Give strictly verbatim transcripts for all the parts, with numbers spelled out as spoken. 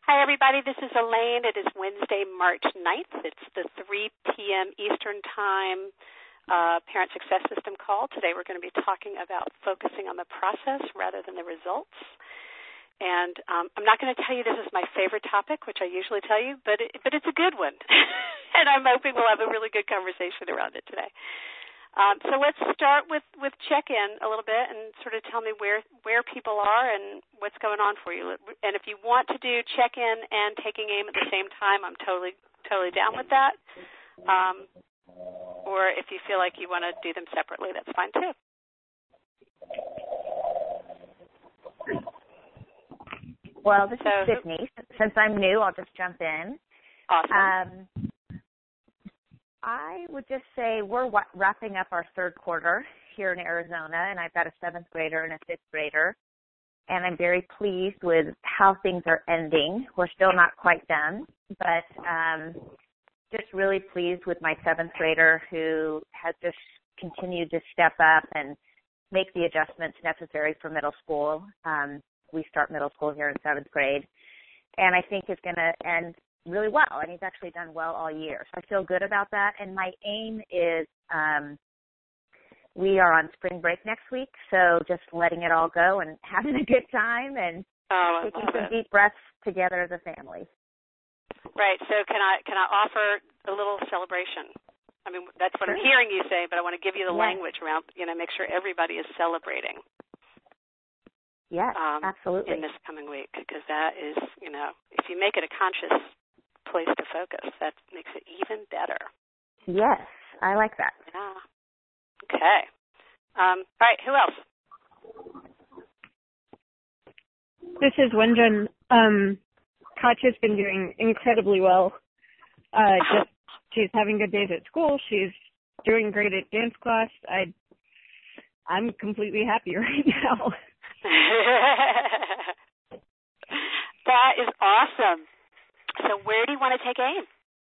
Hi, everybody. This is Elaine. It is Wednesday, March ninth. It's the three p.m. Eastern Time uh, Parent Success System call. Today we're going to be talking about focusing on the process rather than the results. And um, I'm not going to tell you this is my favorite topic, which I usually tell you, but it, but it's a good one. And I'm hoping we'll have a really good conversation around it today. Um, so let's start with, with check-in a little bit and sort of tell me where, where people are and what's going on for you. And if you want to do check-in and taking aim at the same time, I'm totally totally down with that. Um, or if you feel like you want to do them separately, that's fine too. Well, this so, is Sydney. Since I'm new, I'll just jump in. Awesome. Um, I would just say we're w- wrapping up our third quarter here in Arizona, and I've got a seventh grader and a fifth grader, and I'm very pleased with how things are ending. We're still not quite done, but um, just really pleased with my seventh grader who has just continued to step up and make the adjustments necessary for middle school. Um, we start middle school here in seventh grade, and I think it's going to end really well, and he's actually done well all year. So I feel good about that. And my aim is um, we are on spring break next week, so just letting it all go and having a good time and oh, taking some it. deep breaths together as a family. Right. So can I can I offer a little celebration? I mean, that's what sure. I'm hearing you say, but I want to give you the yes. language around, you know, make sure everybody is celebrating. Yes, um, absolutely. In this coming week, because that is, you know, if you make it a conscious place to focus, that makes it even better. Yes, I like that. Yeah. Okay. Um, all right, who else? This is Wenjun. Um, Katya's been doing incredibly well. Uh, just she's having good days at school. She's doing great at dance class. I, I'm completely happy right now. That is awesome. So where do you want to take aim?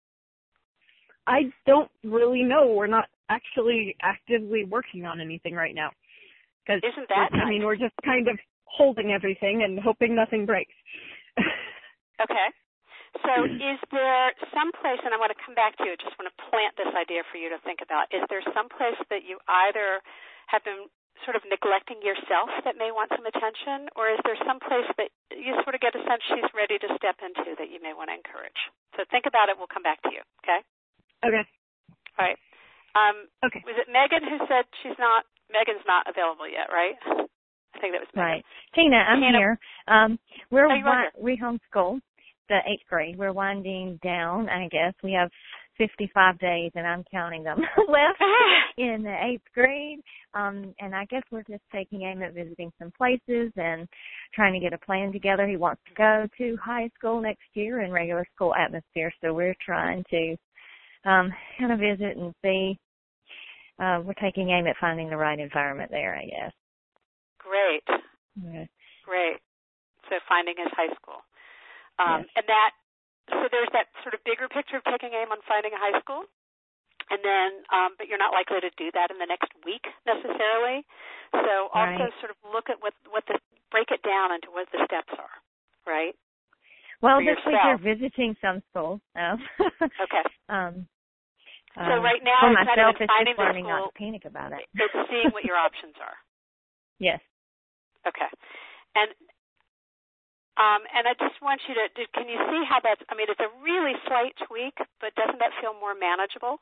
I don't really know. We're not actually actively working on anything right now. Cause Isn't that nice? I mean, we're just kind of holding everything and hoping nothing breaks. Okay. So is there some place, and I want to come back to you, just want to plant this idea for you to think about, is there some place that you either have been sort of neglecting yourself that may want some attention, or is there some place that you sort of get a sense she's ready to step into that you may want to encourage? So think about it. We'll come back to you, okay? Okay. All right. Um, okay. Was it Megan who said she's not, Megan's not available yet, right? I think that was Megan. Right. Tina, I'm Tina, here. Um, we're oh, wi- we homeschool the eighth grade. We're winding down, I guess. We have fifty-five days, and I'm counting them, left in the eighth grade. Um, and I guess we're just taking aim at visiting some places and trying to get a plan together. He wants to go to high school next year in regular school atmosphere, so we're trying to um, kind of visit and see. Uh, we're taking aim at finding the right environment there, I guess. Great. Yeah. Great. So finding his high school. Um, yes. And that, so there's that sort of bigger picture of taking aim on finding a high school. And then, um, but you're not likely to do that in the next week necessarily. So also right. sort of look at what, what the, break it down into what the steps are, right? Well, For this yourself. week you're visiting some schools. Oh. Okay. um, so um, right now, for it's myself, not even it's finding just the learning school. not to panic about it. It's seeing what your options are. Yes. Okay. And Um, and I just want you to, can you see how that's, I mean, it's a really slight tweak, but doesn't that feel more manageable?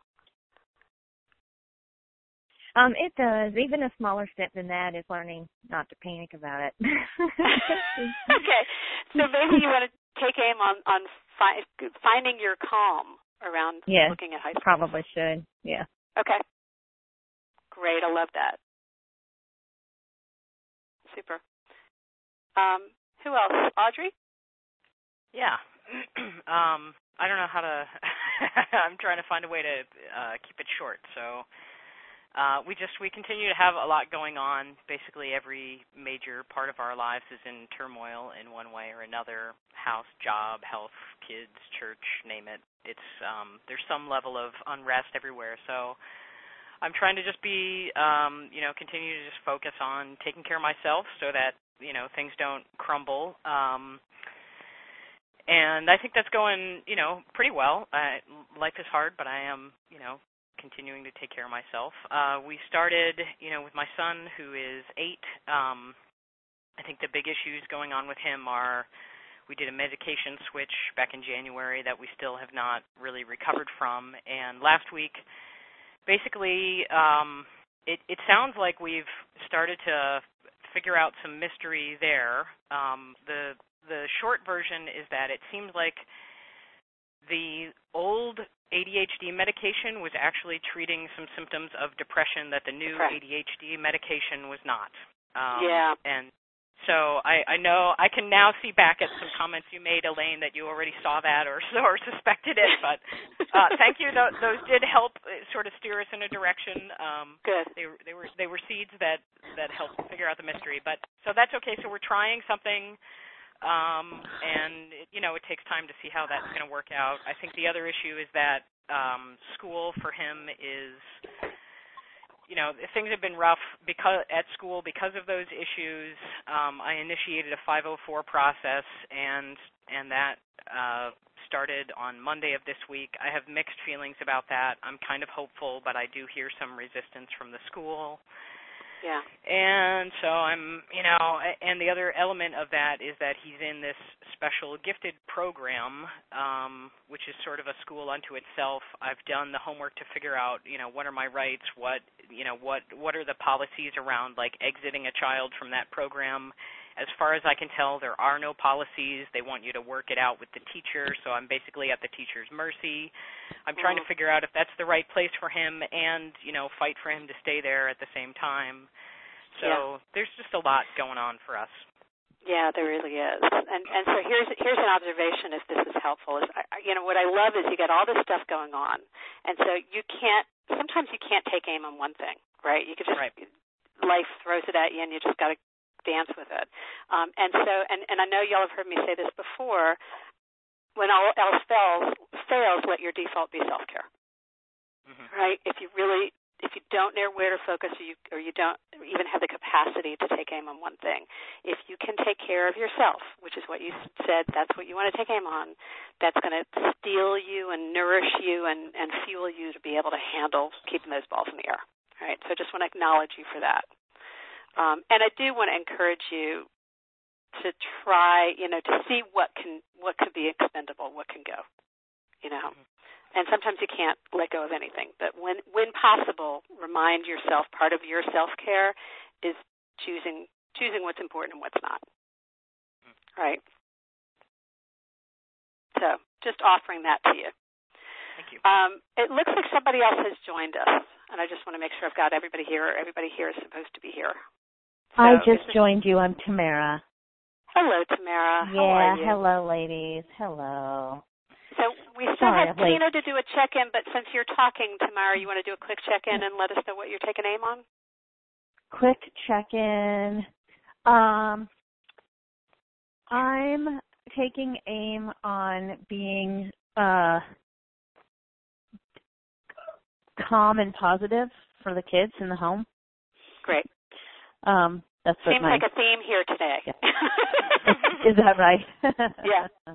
Um, it does. Even a smaller step than that is learning not to panic about it. Okay. So maybe you want to take aim on, on fi- finding your calm around yes, looking at high school. Probably should, yeah. Okay. Great. I love that. Super. Um, Who else? Audrey? Yeah. um, I don't know how to – I'm trying to find a way to uh, keep it short. So uh, we just – we continue to have a lot going on. Basically every major part of our lives is in turmoil in one way or another. House, job, health, kids, church, name it. It's um, there's some level of unrest everywhere. So I'm trying to just be um, – you know, continue to just focus on taking care of myself so that – you know, things don't crumble. Um, and I think that's going, you know, pretty well. Uh, life is hard, but I am, you know, continuing to take care of myself. Uh, we started, you know, with my son who is eight. Um, I think the big issues going on with him are we did a medication switch back in January that we still have not really recovered from. And last week, basically, um, it, it sounds like we've started to figure out some mystery there. Um, the the short version is that it seems like the old A D H D medication was actually treating some symptoms of depression that the new Right. A D H D medication was not. Um, Yeah. And so I, I know I can now see back at some comments you made, Elaine, that you already saw that or or suspected it. But uh, thank you; those, those did help sort of steer us in a direction. Um, Good. they they were they were seeds that that helped figure out the mystery. But so that's okay. So we're trying something, um, and it, you know it takes time to see how that's going to work out. I think the other issue is that um, school for him is. You know, things have been rough because at school because of those issues. Um, I initiated a five oh four process, and and that uh, started on Monday of this week. I have mixed feelings about that. I'm kind of hopeful, but I do hear some resistance from the school. Yeah. And so I'm, you know, and the other element of that is that he's in this special gifted program, um, which is sort of a school unto itself. I've done the homework to figure out, you know, what are my rights, what, you know, what what are the policies around, like, exiting a child from that program. As far as I can tell, there are no policies. They want you to work it out with the teacher, so I'm basically at the teacher's mercy. I'm trying to figure out if that's the right place for him and, you know, fight for him to stay there at the same time. So yeah. There's just a lot going on for us. Yeah, there really is. And and so here's here's an observation, if this is helpful. Is I, you know what I love is you got all this stuff going on, and so you can't. Sometimes you can't take aim on one thing, right? You could just right. life throws it at you, and you just got to dance with it. Um, and so, and, and I know y'all have heard me say this before. When all else fails, fails, let your default be self-care. Mm-hmm. Right? If you really, if you don't know where to focus, or you, or you don't even have the capacity to take aim on one thing, if you can take care of yourself, which is what you said, that's what you want to take aim on, that's going to steel you and nourish you and, and fuel you to be able to handle keeping those balls in the air. Right? So I just want to acknowledge you for that. Um, and I do want to encourage you to try, you know, to see what can what could be expendable, what can go, you know. And sometimes you can't let go of anything. But when when possible, remind yourself part of your self-care is choosing choosing what's important and what's not. Right? So just offering that to you. Thank you. Um, it looks like somebody else has joined us, and I just want to make sure I've got everybody here. Everybody here is supposed to be here. So I just joined you. I'm Tamara. Hello, Tamara. Yeah, How are you? hello, ladies. Hello. So we still Sorry, have wait. Tina to do a check-in, but since you're talking, Tamara, you want to do a quick check-in and let us know what you're taking aim on? Quick check-in. Um, I'm taking aim on being uh, calm and positive for the kids in the home. Great. Um, that's what Seems my, like a theme here today. Yeah. Is that right? Yeah.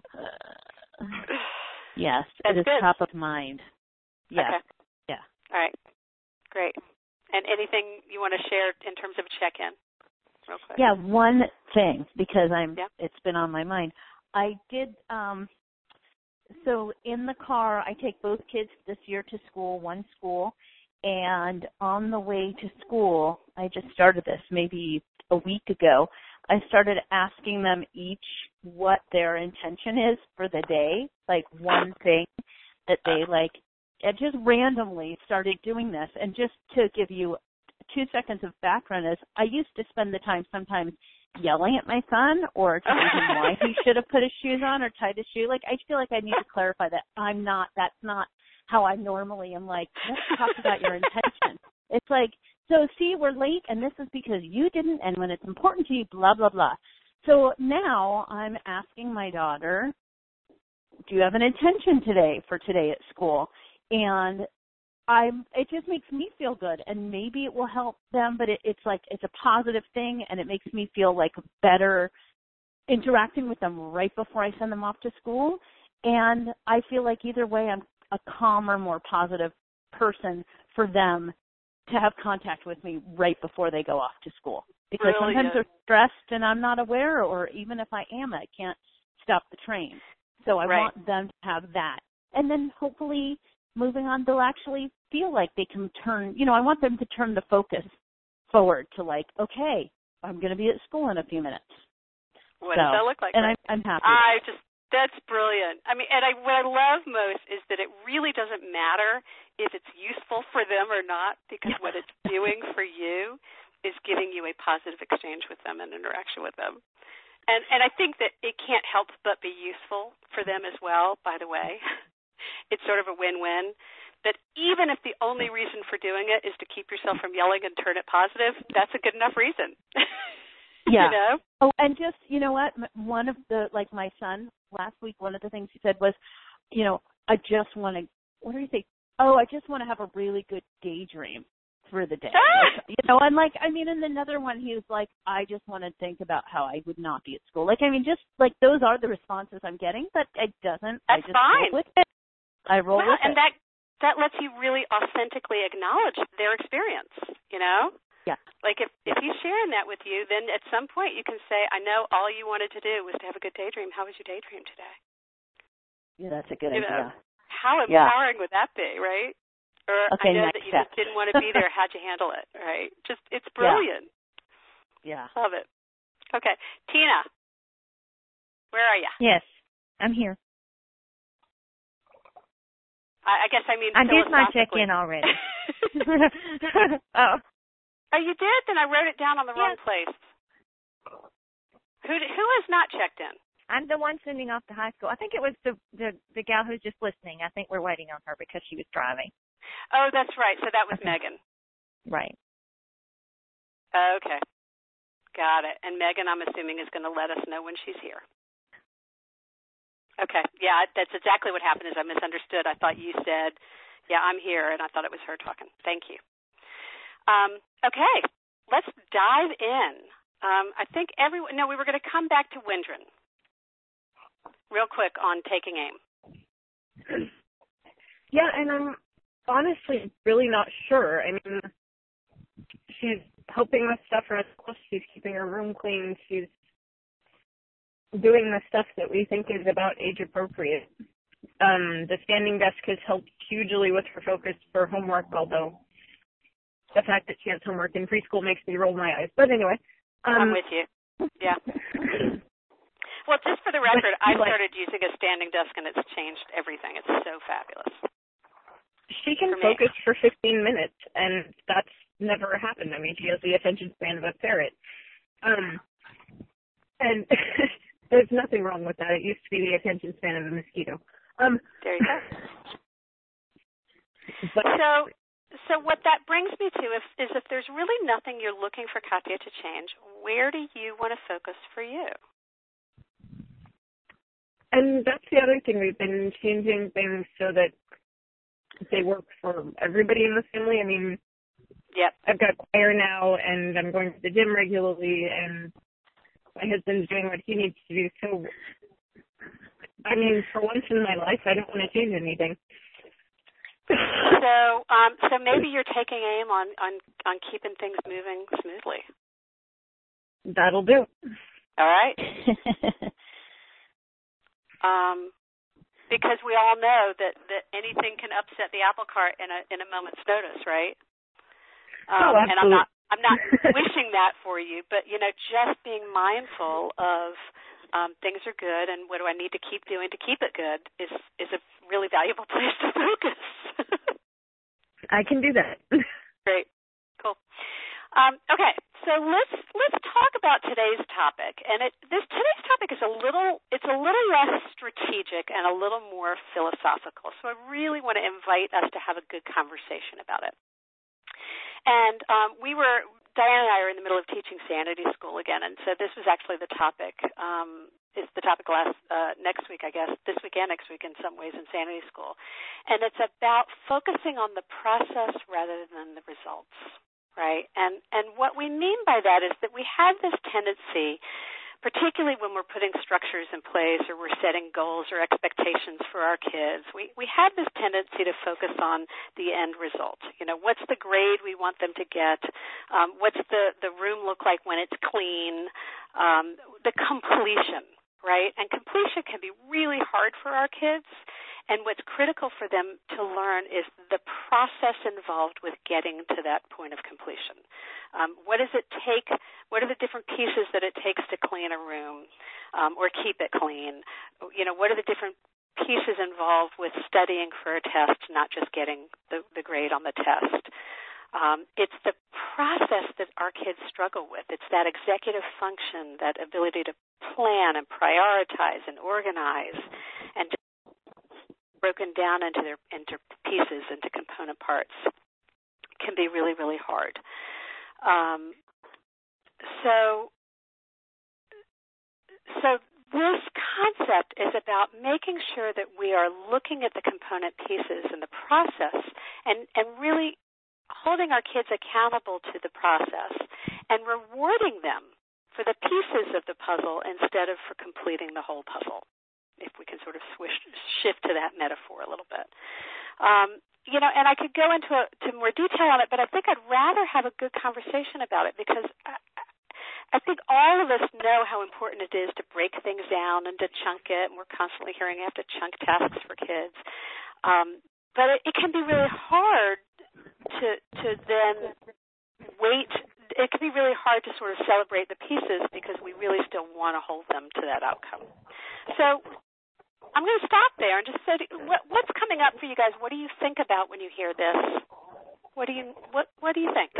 Yes, That's it is good. top of mind. Yes. Okay. Yeah. All right. Great. And anything you want to share in terms of check-in? Real quick. Yeah, one thing, because I'm yeah. it's been on my mind. I did um so in the car I take both kids this year to school, one school, and on the way to school, I just started this maybe a week ago. I started asking them each what their intention is for the day, like one thing that they like. I just randomly started doing this. And just to give you two seconds of background is I used to spend the time sometimes yelling at my son or telling him why he should have put his shoes on or tied his shoe. Like, I feel like I need to clarify that I'm not, that's not how I normally am. Like, let's talk about your intention. It's like, so see, we're late, and this is because you didn't, and when it's important to you, blah, blah, blah. So now I'm asking my daughter, do you have an intention today for today at school? And I'm, it just makes me feel good, and maybe it will help them, but it, it's like it's a positive thing, and it makes me feel like better interacting with them right before I send them off to school. And I feel like either way I'm a calmer, more positive person for them to have contact with me right before they go off to school. Because really sometimes good. they're stressed and I'm not aware, or even if I am, I can't stop the train. So I right. want them to have that. And then hopefully moving on, they'll actually feel like they can turn, you know, I want them to turn the focus forward to like, okay, I'm going to be at school in a few minutes. What so, does that look like? And I, I'm happy. I just, that's brilliant. I mean, and I, what I love most is that it really doesn't matter if it's useful for them or not, because what it's doing for you is giving you a positive exchange with them and interaction with them. And and I think that it can't help but be useful for them as well, by the way. It's sort of a win-win. That even if the only reason for doing it is to keep yourself from yelling and turn it positive, that's a good enough reason. Yeah. You know? Oh, and just, you know what, one of the, like my son, last week, one of the things he said was, you know, I just want to, what do you think? Oh, I just want to have a really good daydream through the day. Ah! You know, and like, I mean, and another one, he was like, I just want to think about how I would not be at school. Like, I mean, just like those are the responses I'm getting, but it doesn't. That's I just fine. roll with it. I roll well, with and it. that that lets you really authentically acknowledge their experience, you know? Yeah. Like if, if he's sharing that with you, then at some point you can say, I know all you wanted to do was to have a good daydream. How was your daydream today? Yeah, that's a good you idea. Know, how yeah. empowering would that be, right? Or okay, I know next that you step. just didn't want to be there. How'd you handle it, right? Just, it's brilliant. Yeah. yeah. Love it. Okay. Tina, where are you? Yes, I'm here. I, I guess I mean I did my philosophically. check-in already. oh. Oh, you did? Then I wrote it down on the yes. wrong place. Who who has not checked in? I'm the one sending off to high school. I think it was the, the the gal who's just listening. I think we're waiting on her because she was driving. Oh, that's right. So that was okay. Megan. Right. Okay. Got it. And Megan, I'm assuming, is going to let us know when she's here. Okay. Yeah, that's exactly what happened is I misunderstood. I thought you said, yeah, I'm here, and I thought it was her talking. Thank you. Um, okay. Let's dive in. Um, I think everyone, no, we were going to come back to Windren real quick on taking aim. Yeah, and I'm honestly really not sure. I mean, she's helping with stuff for us. She's keeping her room clean. She's doing the stuff that we think is about age appropriate. Um, the standing desk has helped hugely with her focus for homework, although the fact that she has homework in preschool makes me roll my eyes. But anyway. Um, I'm with you. Yeah. Well, just for the record, I started using a standing desk, and it's changed everything. It's so fabulous. She can for focus for fifteen minutes, and that's never happened. I mean, she has the attention span of a ferret. Um, and there's nothing wrong with that. It used to be the attention span of a mosquito. Um, there you go. But, so, so what that brings me to is, is if there's really nothing you're looking for Katya to change, where do you want to focus for you? And that's the other thing. We've been changing things so that they work for everybody in the family. I mean, yep. I've got choir now, and I'm going to the gym regularly, and my husband's doing what he needs to do. So, I mean, for once in my life, I don't want to change anything. So, um, so maybe you're taking aim on, on, on keeping things moving smoothly. That'll do. All right. um, because we all know that, that anything can upset the apple cart in a in a moment's notice, right? Um, oh, and I'm not I'm not wishing that for you, but you know, just being mindful of um, things are good, and what do I need to keep doing to keep it good is is a really valuable place to focus. I can do that. Great, cool. Um, okay, so let's let's talk about today's topic, and it, this today's topic is a little it's a little less strategic and a little more philosophical. So I really want to invite us to have a good conversation about it. And um, we were Diane and I are in the middle of teaching Sanity School again, and so this was actually the topic. Um, it's the topic last uh, next week, I guess, this week and next week in some ways in Sanity School, and it's about focusing on the process rather than the results. Right, and and what we mean by that is that we have this tendency, particularly when we're putting structures in place or we're setting goals or expectations for our kids, we, we have this tendency to focus on the end result. You know, what's the grade we want them to get? Um, what's the, the room look like when it's clean? Um, the completion, right? And completion can be really hard for our kids. And what's critical for them to learn is the process involved with getting to that point of completion. Um, what does it take? What are the different pieces that it takes to clean a room um, or keep it clean? You know, what are the different pieces involved with studying for a test, not just getting the, the grade on the test? Um, it's the process that our kids struggle with. It's that executive function, that ability to plan and prioritize and organize and to broken down into their into pieces, into component parts, can be really, really hard. Um, so, so this concept is about making sure that we are looking at the component pieces in the process and, and really holding our kids accountable to the process and rewarding them for the pieces of the puzzle instead of for completing the whole puzzle, if we can sort of swish, shift to that metaphor a little bit. Um, you know, and I could go into a, to more detail on it, but I think I'd rather have a good conversation about it because I, I think all of us know how important it is to break things down and to chunk it, and we're constantly hearing you have to chunk tasks for kids. Um, but it, it can be really hard to to then wait. It can be really hard to sort of celebrate the pieces because we really still want to hold them to that outcome. So I'm going to stop there and just say, what, what's coming up for you guys? What do you think about when you hear this? What do you what What do you think?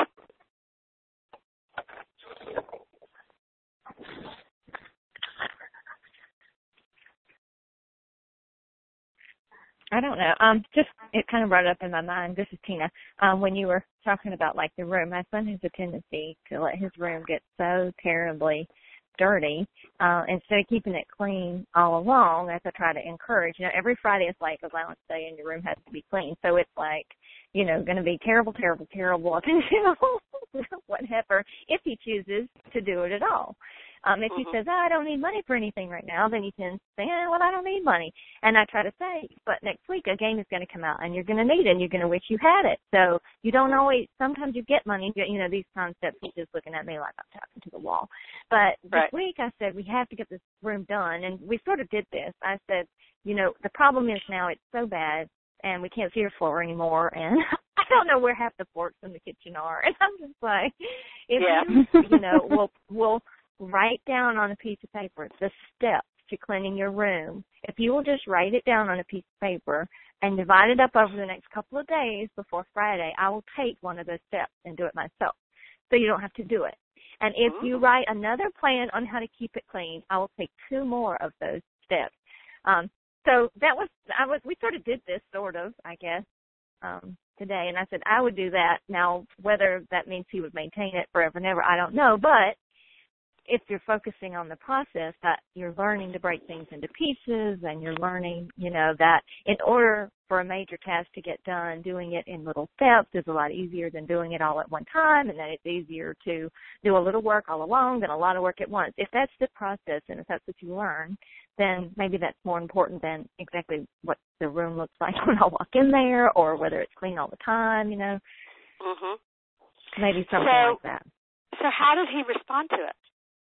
I don't know. Um, just it kind of brought up in my mind. This is Tina. Um, when you were talking about like the room, my son has a tendency to let his room get so terribly dirty. Uh, instead of keeping it clean all along, as I try to encourage, you know, every Friday is like allowance day, and your room has to be clean. So it's like, you know, going to be terrible, terrible, terrible up until whatever, if he chooses to do it at all. Um, if he says, oh, I don't need money for anything right now, then he tends to say, eh, well, I don't need money. And I try to say, but next week a game is going to come out, and you're going to need it, and you're going to wish you had it. So you don't always, sometimes you get money, you know, these concepts, he's just looking at me like I'm talking to the wall. But right. This week I said, we have to get this room done, and we sort of did this. I said, you know, the problem is now it's so bad, and we can't see your floor anymore, and I don't know where half the forks in the kitchen are. And I'm just like, if yeah. you, you know, we'll, we'll, write down on a piece of paper the steps to cleaning your room. If you will just write it down on a piece of paper and divide it up over the next couple of days before Friday, I will take one of those steps and do it myself, so you don't have to do it. And if you write another plan on how to keep it clean, I will take two more of those steps. Um, so that was, I was, we sort of did this sort of, I guess, um, today. And I said I would do that. Now, whether that means he would maintain it forever and ever, I don't know. But if you're focusing on the process, that you're learning to break things into pieces, and you're learning, you know, that in order for a major task to get done, doing it in little steps is a lot easier than doing it all at one time, and that it's easier to do a little work all along than a lot of work at once. If that's the process and if that's what you learn, then maybe that's more important than exactly what the room looks like when I walk in there, or whether it's clean all the time, you know. Mhm. Maybe something so, like that. So how did he respond to it?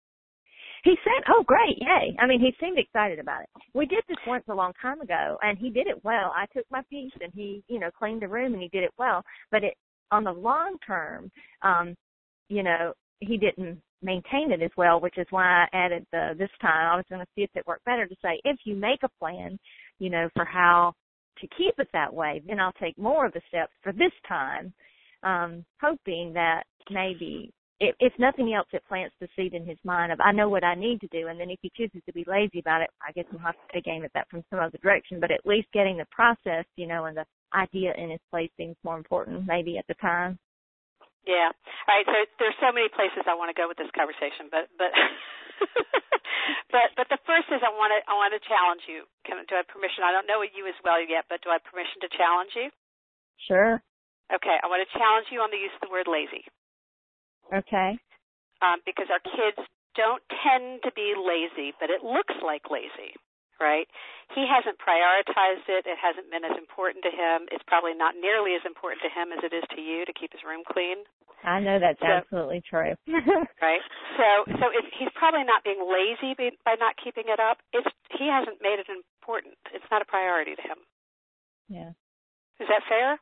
He said, oh, great, yay. I mean, he seemed excited about it. We did this once a long time ago, and he did it well. I took my piece, and he, you know, cleaned the room, and he did it well. But it, on the long term, um, you know, he didn't maintain it as well, which is why I added the this time. I was going to see if it worked better to say, if you make a plan, you know, for how to keep it that way, then I'll take more of the steps for this time, um, hoping that maybe If, if nothing else, it plants the seed in his mind of, I know what I need to do. And then if he chooses to be lazy about it, I guess we'll have to take aim at that from some other direction. But at least getting the process, you know, and the idea in his place seems more important maybe at the time. Yeah. All right. So there's so many places I want to go with this conversation, but but but but the first is I want to I want to challenge you. Can, do I have permission? I don't know you as well yet, but do I have permission to challenge you? Sure. Okay. I want to challenge you on the use of the word lazy. Okay. Um, because our kids don't tend to be lazy, but it looks like lazy, right? He hasn't prioritized it. It hasn't been as important to him. It's probably not nearly as important to him as it is to you to keep his room clean. I know that's so, absolutely true. Right? So so if he's probably not being lazy by not keeping it up. It's he hasn't made it important. It's not a priority to him. Yeah. Is that fair?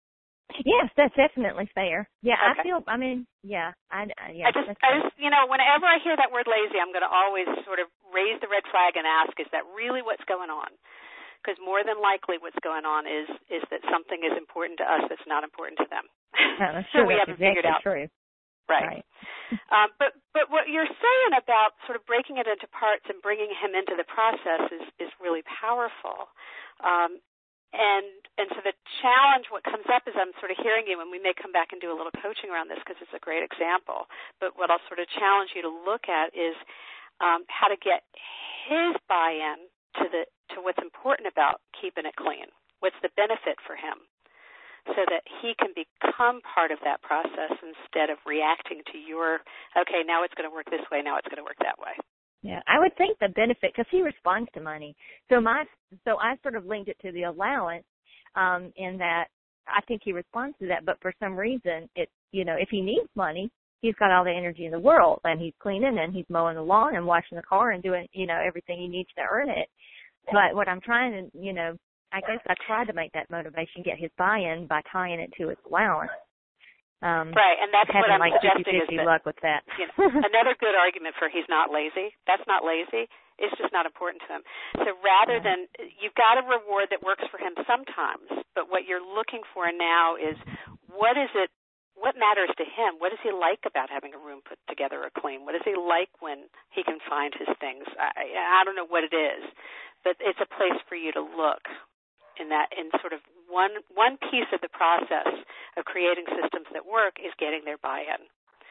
Yes, that's definitely fair. Yeah, okay. I feel, I mean, yeah. I, yeah I just, I just, you know, whenever I hear that word lazy, I'm going to always sort of raise the red flag and ask, is that really what's going on? Because more than likely what's going on is is that something is important to us that's not important to them. No, sure, so we that's haven't exactly figured out. True. Right. right. um, but but what you're saying about sort of breaking it into parts and bringing him into the process is, is really powerful. Um, And and so the challenge, what comes up is I'm sort of hearing you, and we may come back and do a little coaching around this because it's a great example. But what I'll sort of challenge you to look at is um, how to get his buy-in to the to what's important about keeping it clean. What's the benefit for him, so that he can become part of that process instead of reacting to your, okay, now it's going to work this way, now it's going to work that way. Yeah, I would think the benefit, because he responds to money. So my, so I sort of linked it to the allowance, um, in that I think he responds to that. But for some reason, it, you know, if he needs money, he's got all the energy in the world, and he's cleaning and he's mowing the lawn and washing the car and doing, you know, everything he needs to earn it. But what I'm trying to, you know, I guess I tried to make that motivation, get his buy-in by tying it to his allowance. Um, right, and that's what I'm like suggesting is that, luck with that. You know, another good argument for he's not lazy. That's not lazy. It's just not important to him. So rather than, you've got a reward that works for him sometimes, but what you're looking for now is what is it, what matters to him? What does he like about having a room put together or clean? What does he like when he can find his things? I, I don't know what it is, but it's a place for you to look. In that, in sort of one one piece of the process of creating systems that work is getting their buy-in,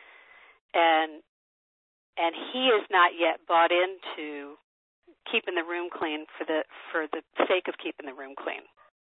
and and he is not yet bought into keeping the room clean for the for the sake of keeping the room clean.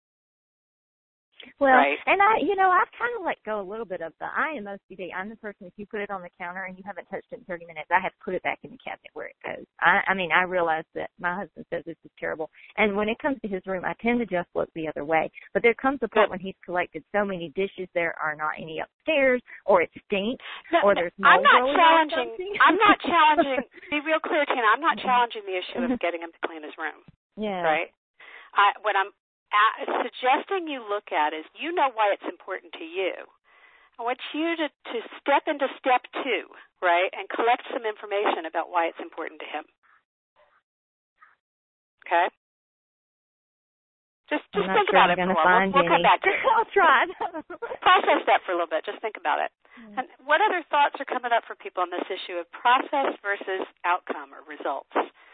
Well, right? and I, you know, I've kind of let go a little bit of the I am O C D. I'm the person, if you put it on the counter and you haven't touched it in thirty minutes, I have to put it back in the cabinet where it goes. I, I mean, I realize that my husband says this is terrible. And when it comes to his room, I tend to just look the other way. But there comes a point when he's collected so many dishes, there are not any upstairs, or it stinks, no, or there's no, mold I'm not growing challenging. on I'm not challenging. Be real clear, Tina. I'm not challenging the issue of getting him to clean his room. Yeah. Right. I, what I'm Uh, suggesting you look at is, you know why it's important to you. I want you to, to step into step two, right, and collect some information about why it's important to him. Okay? Just just think sure about I'm it for a while. while. We'll, we'll come back to it. I'll try. Process that for a little bit. Just think about it. Mm. And what other thoughts are coming up for people on this issue of process versus outcome or results?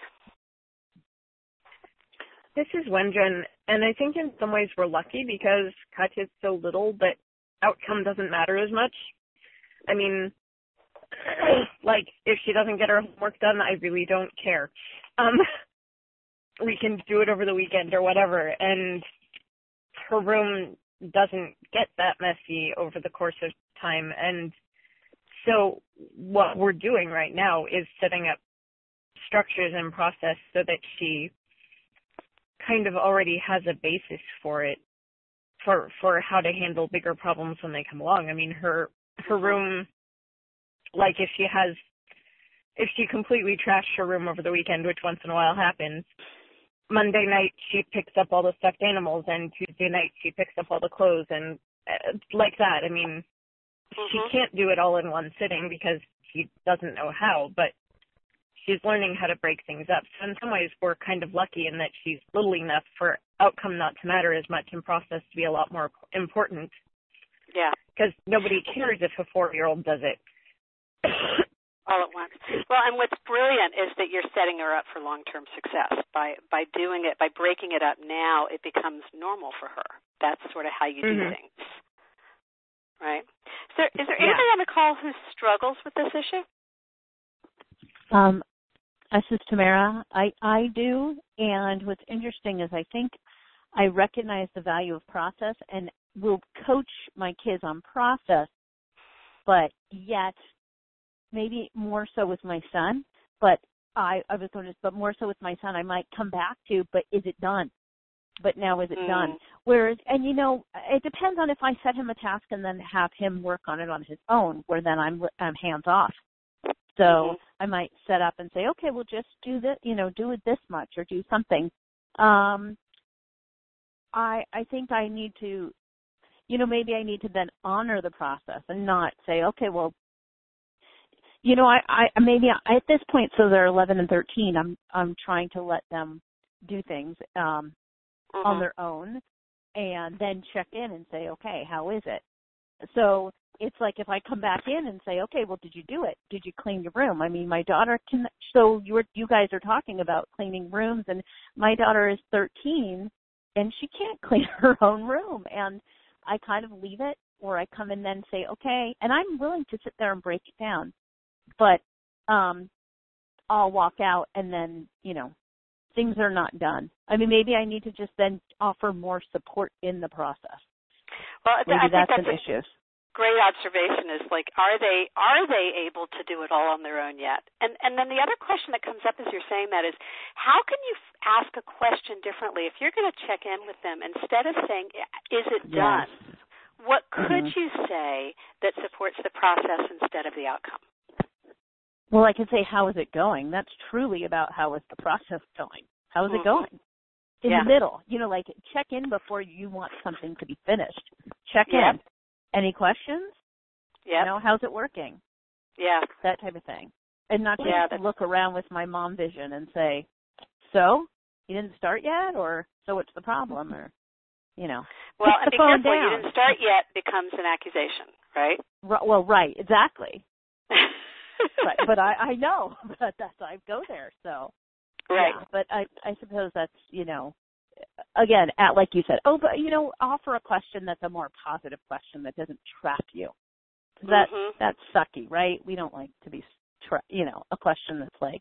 This is Wenjun, and I think in some ways we're lucky because Katya's so little that outcome doesn't matter as much. I mean, like, if she doesn't get her homework done, I really don't care. Um, we can do it over the weekend or whatever, and her room doesn't get that messy over the course of time. And so what we're doing right now is setting up structures and process so that she kind of already has a basis for it, for for how to handle bigger problems when they come along. I mean, her her room, like if she has, if she completely trashed her room over the weekend, which once in a while happens, Monday night she picks up all the stuffed animals, and Tuesday night she picks up all the clothes, and uh, like that. I mean, mm-hmm. she can't do it all in one sitting because she doesn't know how, but she's learning how to break things up. So in some ways, we're kind of lucky in that she's little enough for outcome not to matter as much and process to be a lot more important. Yeah. Because nobody cares if a four-year-old does it. All at once. Well, and what's brilliant is that you're setting her up for long-term success. By by doing it, by breaking it up now, it becomes normal for her. That's sort of how you do mm-hmm. things. Right? Is there, is there anybody yeah. on the call who struggles with this issue? Um, This is Tamara. I, I do, and what's interesting is I think I recognize the value of process and will coach my kids on process, but yet maybe more so with my son, but I, I was going to, but more so with my son, I might come back to, but is it done? But now is it mm. done? Whereas, and you know, it depends on if I set him a task and then have him work on it on his own, where then I'm, I'm hands off. So mm-hmm. I might set up and say, okay, well, just do this, you know, do it this much or do something. Um, I, I think I need to, you know, maybe I need to then honor the process and not say, okay, well, you know, I, I maybe I, at this point, so they're eleven and thirteen, I'm, I'm trying to let them do things, um, mm-hmm. on their own and then check in and say, okay, how is it? So it's like if I come back in and say, okay, well, did you do it? Did you clean your room? I mean, my daughter can, so you were, you guys are talking about cleaning rooms, and my daughter is thirteen and she can't clean her own room. And I kind of leave it, or I come in then say, okay, and I'm willing to sit there and break it down, but um, I'll walk out and then, you know, things are not done. I mean, maybe I need to just then offer more support in the process. Well, maybe I think that's, that's an a issue. Great observation. Is like, are they are they able to do it all on their own yet? And and then the other question that comes up as you're saying that is, how can you f- ask a question differently if you're going to check in with them instead of saying, is it done? Yes. What could Mm-hmm. you say that supports the process instead of the outcome? Well, I could say, how is it going? That's truly about how is the process going. How is mm-hmm. it going? In yeah. the middle, you know, like check in before you want something to be finished. Check yep. in. Any questions? Yeah. You know, how's it working? Yeah. That type of thing. And not just yeah, look around with my mom vision and say, so, you didn't start yet? Or, so what's the problem? Or, you know. Well, put and the be phone careful, down. you didn't start yet becomes an accusation, right? R- well, right, exactly. but but I, I know, but that's, I go there, so. Right. Yeah, but I, I suppose that's, you know, again, at, like you said, oh, but, you know, offer a question that's a more positive question that doesn't trap you. That, mm-hmm. that's sucky, right? We don't like to be, tra- you know, a question that's like,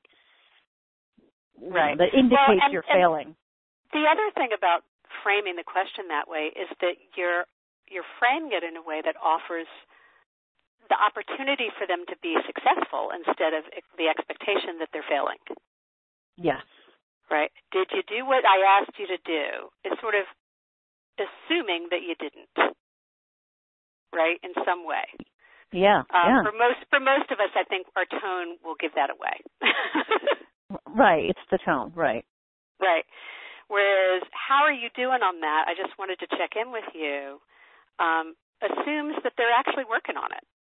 right. You know, that indicates well, and, you're and failing. The other thing about framing the question that way is that you're, you're framing it in a way that offers the opportunity for them to be successful instead of the expectation that they're failing. Yes. Right. Did you do what I asked you to do? It's sort of assuming that you didn't, right, in some way. Yeah, um, yeah. For most, for most of us, I think our tone will give that away. Right. It's the tone. Right. Right. Whereas, how are you doing on that? I just wanted to check in with you. Um, assumes that they're actually working on it.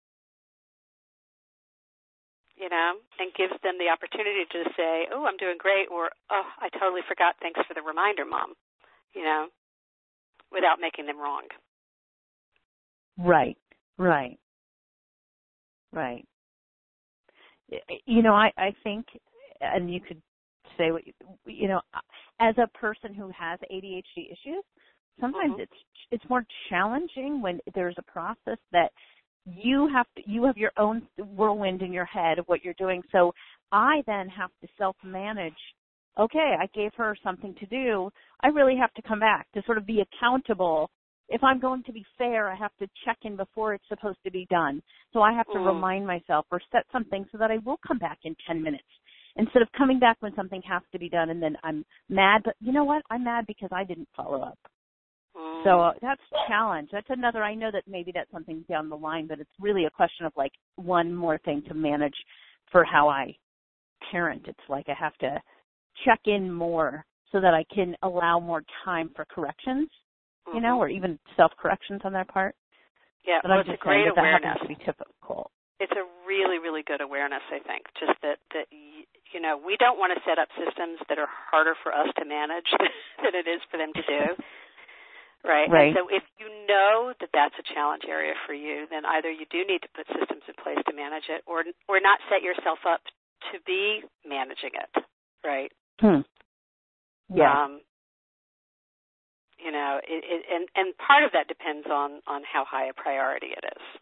You know, and gives them the opportunity to say, oh, I'm doing great, or, oh, I totally forgot, thanks for the reminder, Mom, you know, without making them wrong. Right, right, right. You know, I, I think, and you could say what, you, you know, as a person who has A D H D issues, sometimes mm-hmm. it's it's more challenging when there's a process that you have to, you have your own whirlwind in your head of what you're doing. So I then have to self-manage. Okay, I gave her something to do. I really have to come back to sort of be accountable. If I'm going to be fair, I have to check in before it's supposed to be done. So I have to mm. remind myself or set something so that I will come back in ten minutes instead of coming back when something has to be done and then I'm mad. But you know what? I'm mad because I didn't follow up. So uh, that's a challenge. That's another, I know that maybe that's something down the line, but it's really a question of like one more thing to manage for how I parent. It's like I have to check in more so that I can allow more time for corrections, mm-hmm. you know, or even self-corrections on their part. Yeah, but well, I'm it's just a great saying that awareness. That happens to be typical. It's a really, really good awareness, I think, just that, that you know, we don't want to set up systems that are harder for us to manage than it is for them to do. Right. Right. And so if you know that that's a challenge area for you, then either you do need to put systems in place to manage it or or not set yourself up to be managing it. Right. Hmm. Yeah. Um, you know, it, it, and, and part of that depends on, on how high a priority it is.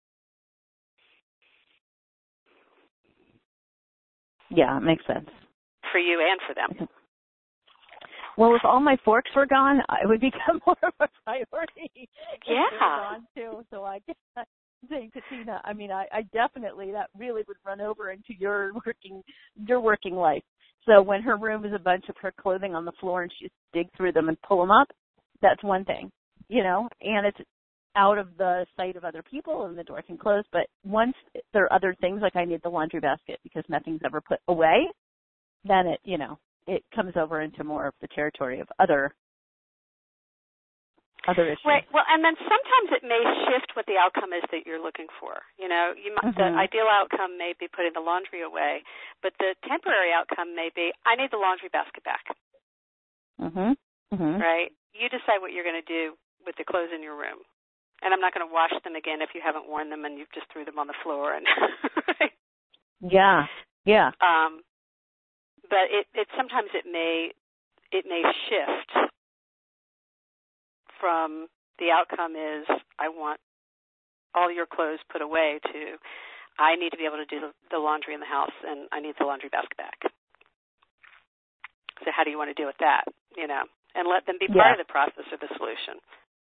Yeah, it makes sense. For you and for them. Well, if all my forks were gone, it would become more of a priority. Yeah. Gone too, so I guess saying to Tina, I mean, I, I definitely, that really would run over into your working, your working life. So when her room is a bunch of her clothing on the floor and she just dig through them and pull them up, that's one thing, you know, and it's out of the sight of other people and the door can close. But once there are other things, like I need the laundry basket because nothing's ever put away, then it, you know, it comes over into more of the territory of other other issues. Right. Well, and then sometimes it may shift what the outcome is that you're looking for. You know, you might, mm-hmm. the ideal outcome may be putting the laundry away, but the temporary outcome may be, I need the laundry basket back. Mhm. Mhm. Right. You decide what you're going to do with the clothes in your room, and I'm not going to wash them again if you haven't worn them and you just threw them on the floor. And right? Yeah. Yeah. Um, but it, it sometimes it may it may shift from the outcome is I want all your clothes put away to I need to be able to do the, the laundry in the house and I need the laundry basket back. So how do you want to deal with that, you know, and let them be part yeah. of the process or the solution.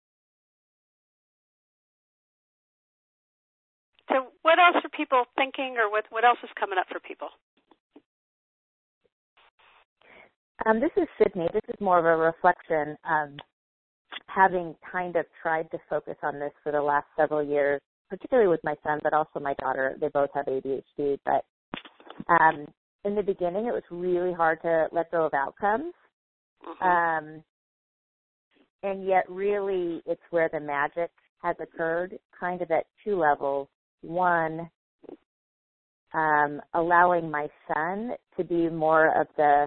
So what else are people thinking or what, what else is coming up for people? Um, this is Sydney. This is more of a reflection. Um, having kind of tried to focus on this for the last several years, particularly with my son, but also my daughter. They both have A D H D. But um, in the beginning, it was really hard to let go of outcomes. Mm-hmm. Um, and yet really it's where the magic has occurred, kind of at two levels. One, um, allowing my son to be more of the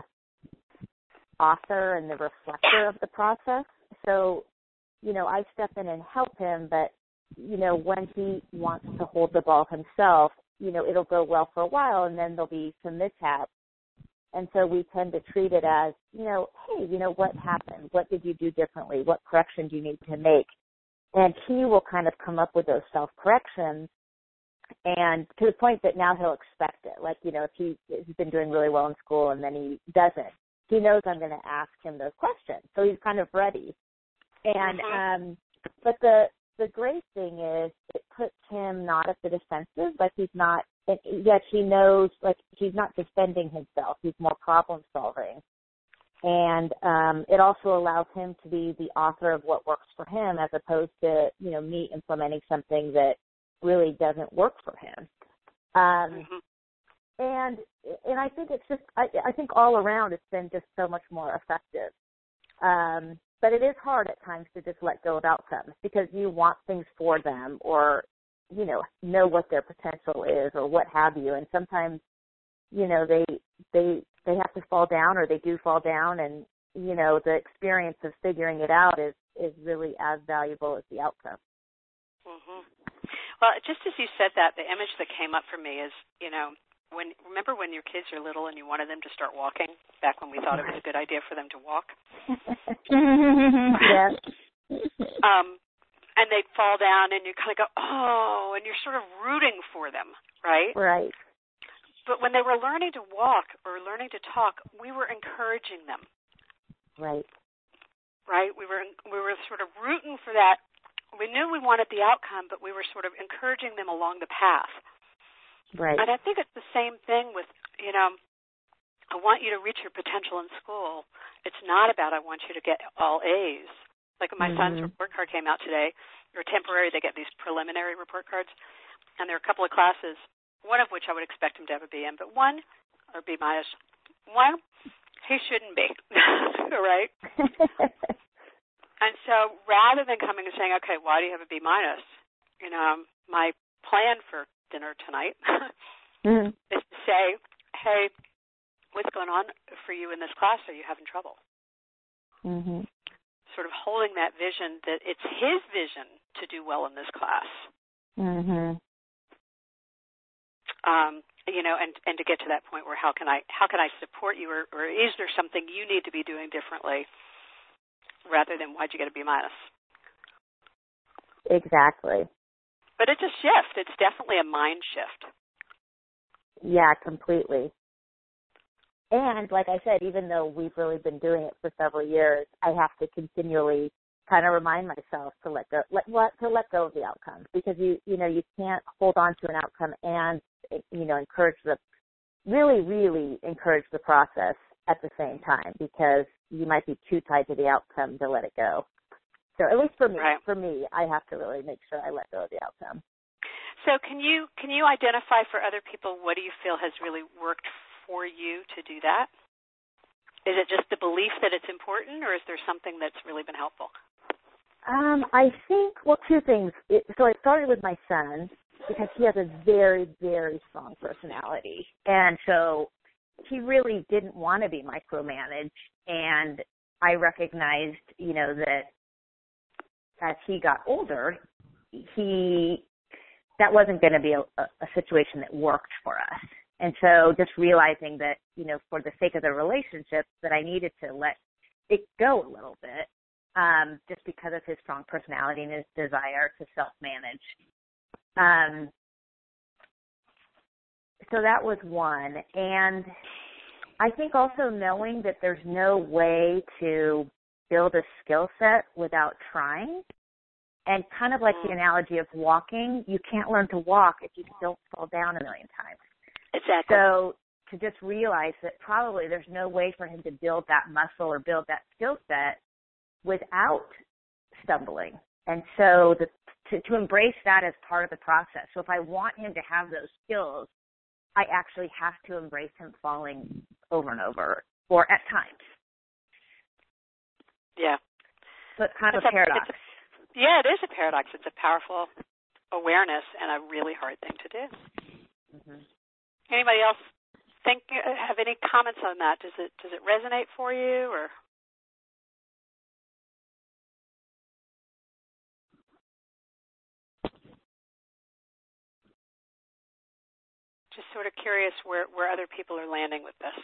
author and the reflector of the process. So, you know, I step in and help him, but, you know, when he wants to hold the ball himself, you know, it'll go well for a while and then there'll be some mishaps. And so we tend to treat it as, you know, hey, you know, what happened? What did you do differently? What correction do you need to make? And he will kind of come up with those self-corrections, and to the point that now he'll expect it. Like, you know, if he, he's been doing really well in school and then he doesn't, he knows I'm going to ask him those questions. So he's kind of ready. And, mm-hmm. um, but the, the great thing is it puts him not at the defensive, like he's not, yet he knows, like he's not defending himself. He's more problem solving. And um, it also allows him to be the author of what works for him as opposed to, you know, me implementing something that really doesn't work for him. Um, mm-hmm. And and I think it's just, I, I think all around it's been just so much more effective. Um, but it is hard at times to just let go of outcomes because you want things for them or, you know, know what their potential is or what have you. And sometimes, you know, they they they have to fall down or they do fall down, and, you know, the experience of figuring it out is, is really as valuable as the outcome. Mm-hmm. Well, just as you said that, the image that came up for me is, you know, when remember when your kids are little and you wanted them to start walking, back when we thought it was a good idea for them to walk? Yes. Um, and they'd fall down and you kind of go, oh, and you're sort of rooting for them, right? Right. But when they were learning to walk or learning to talk, we were encouraging them. Right. Right? We were we were sort of rooting for that. We knew we wanted the outcome, but we were sort of encouraging them along the path. Right. And I think it's the same thing with, you know, I want you to reach your potential in school. It's not about I want you to get all A's. Like when my mm-hmm. son's report card came out today, or temporary, they get these preliminary report cards, and there are a couple of classes, one of which I would expect him to have a B in, but one, or B minus, one, he shouldn't be, right? And so rather than coming and saying, okay, why do you have a B minus? You know, my plan for dinner tonight mm-hmm. is to say, hey, what's going on for you in this class? Are you having trouble? Mm-hmm. Sort of holding that vision that it's his vision to do well in this class. Mm-hmm. Um, you know, and, and to get to that point where how can I how can I support you, or, or is there something you need to be doing differently, rather than why'd you get a B minus? Exactly. But it's a shift. It's definitely a mind shift. Yeah, completely. And like I said, even though we've really been doing it for several years, I have to continually kind of remind myself to let go, let what to let go of the outcome, because you you know you can't hold on to an outcome and you know encourage the really really encourage the process at the same time, because you might be too tied to the outcome to let it go. So at least for me, right. for me, I have to really make sure I let go of the outcome. So can you can you identify for other people what do you feel has really worked for you to do that? Is it just the belief that it's important, or is there something that's really been helpful? Um, I think, well, two things. It, so it started with my son, because he has a very, very strong personality. And so he really didn't want to be micromanaged. And I recognized, you know, that as he got older, he that wasn't going to be a, a situation that worked for us. And so just realizing that, you know, for the sake of the relationship, that I needed to let it go a little bit, um, just because of his strong personality and his desire to self-manage. Um, so that was one. And I think also knowing that there's no way to build a skill set without trying. And kind of like the analogy of walking, you can't learn to walk if you don't fall down a million times. Exactly. So to just realize that probably there's no way for him to build that muscle or build that skill set without stumbling. And so the, to, to embrace that as part of the process. So if I want him to have those skills, I actually have to embrace him falling over and over, or at times. Yeah. So it's kind of it's a paradox. A, a, yeah, it is a paradox. It's a powerful awareness and a really hard thing to do. Mm-hmm. Anybody else think have any comments on that? Does it does it resonate for you, or? Just sort of curious where, where other people are landing with this.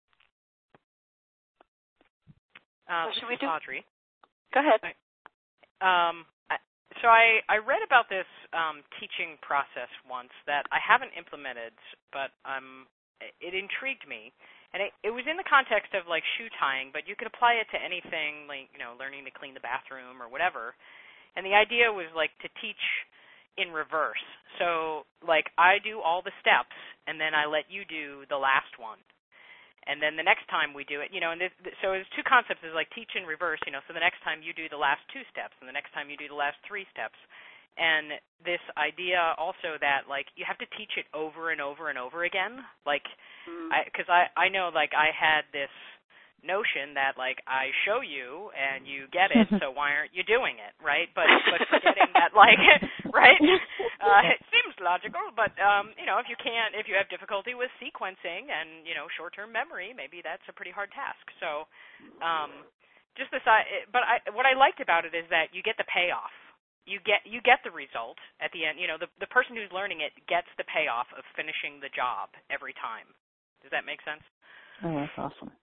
Uh, well, should we do? Audrey. Go ahead. Um, I, so I, I read about this um, teaching process once that I haven't implemented, but um, it intrigued me. And it, it was in the context of like shoe tying, but you could apply it to anything like, you know, learning to clean the bathroom or whatever. And the idea was like to teach in reverse. So like I do all the steps and then I let you do the last one. And then the next time we do it, you know, and this, so there's two concepts. Is like teach in reverse, you know, so the next time you do the last two steps and the next time you do the last three steps. And this idea also that, like, you have to teach it over and over and over again. Like, because I, I, I know, like, I had this notion that, like, I show you and you get it, so why aren't you doing it, right? But but forgetting that, like, right? Uh, it seems logical, but, um, you know, if you can't, if you have difficulty with sequencing and, you know, short-term memory, maybe that's a pretty hard task. So um, just this, but I, what I liked about it is that you get the payoff. You get you get the result at the end. You know, the the person who's learning it gets the payoff of finishing the job every time. Does that make sense? Oh, that's awesome.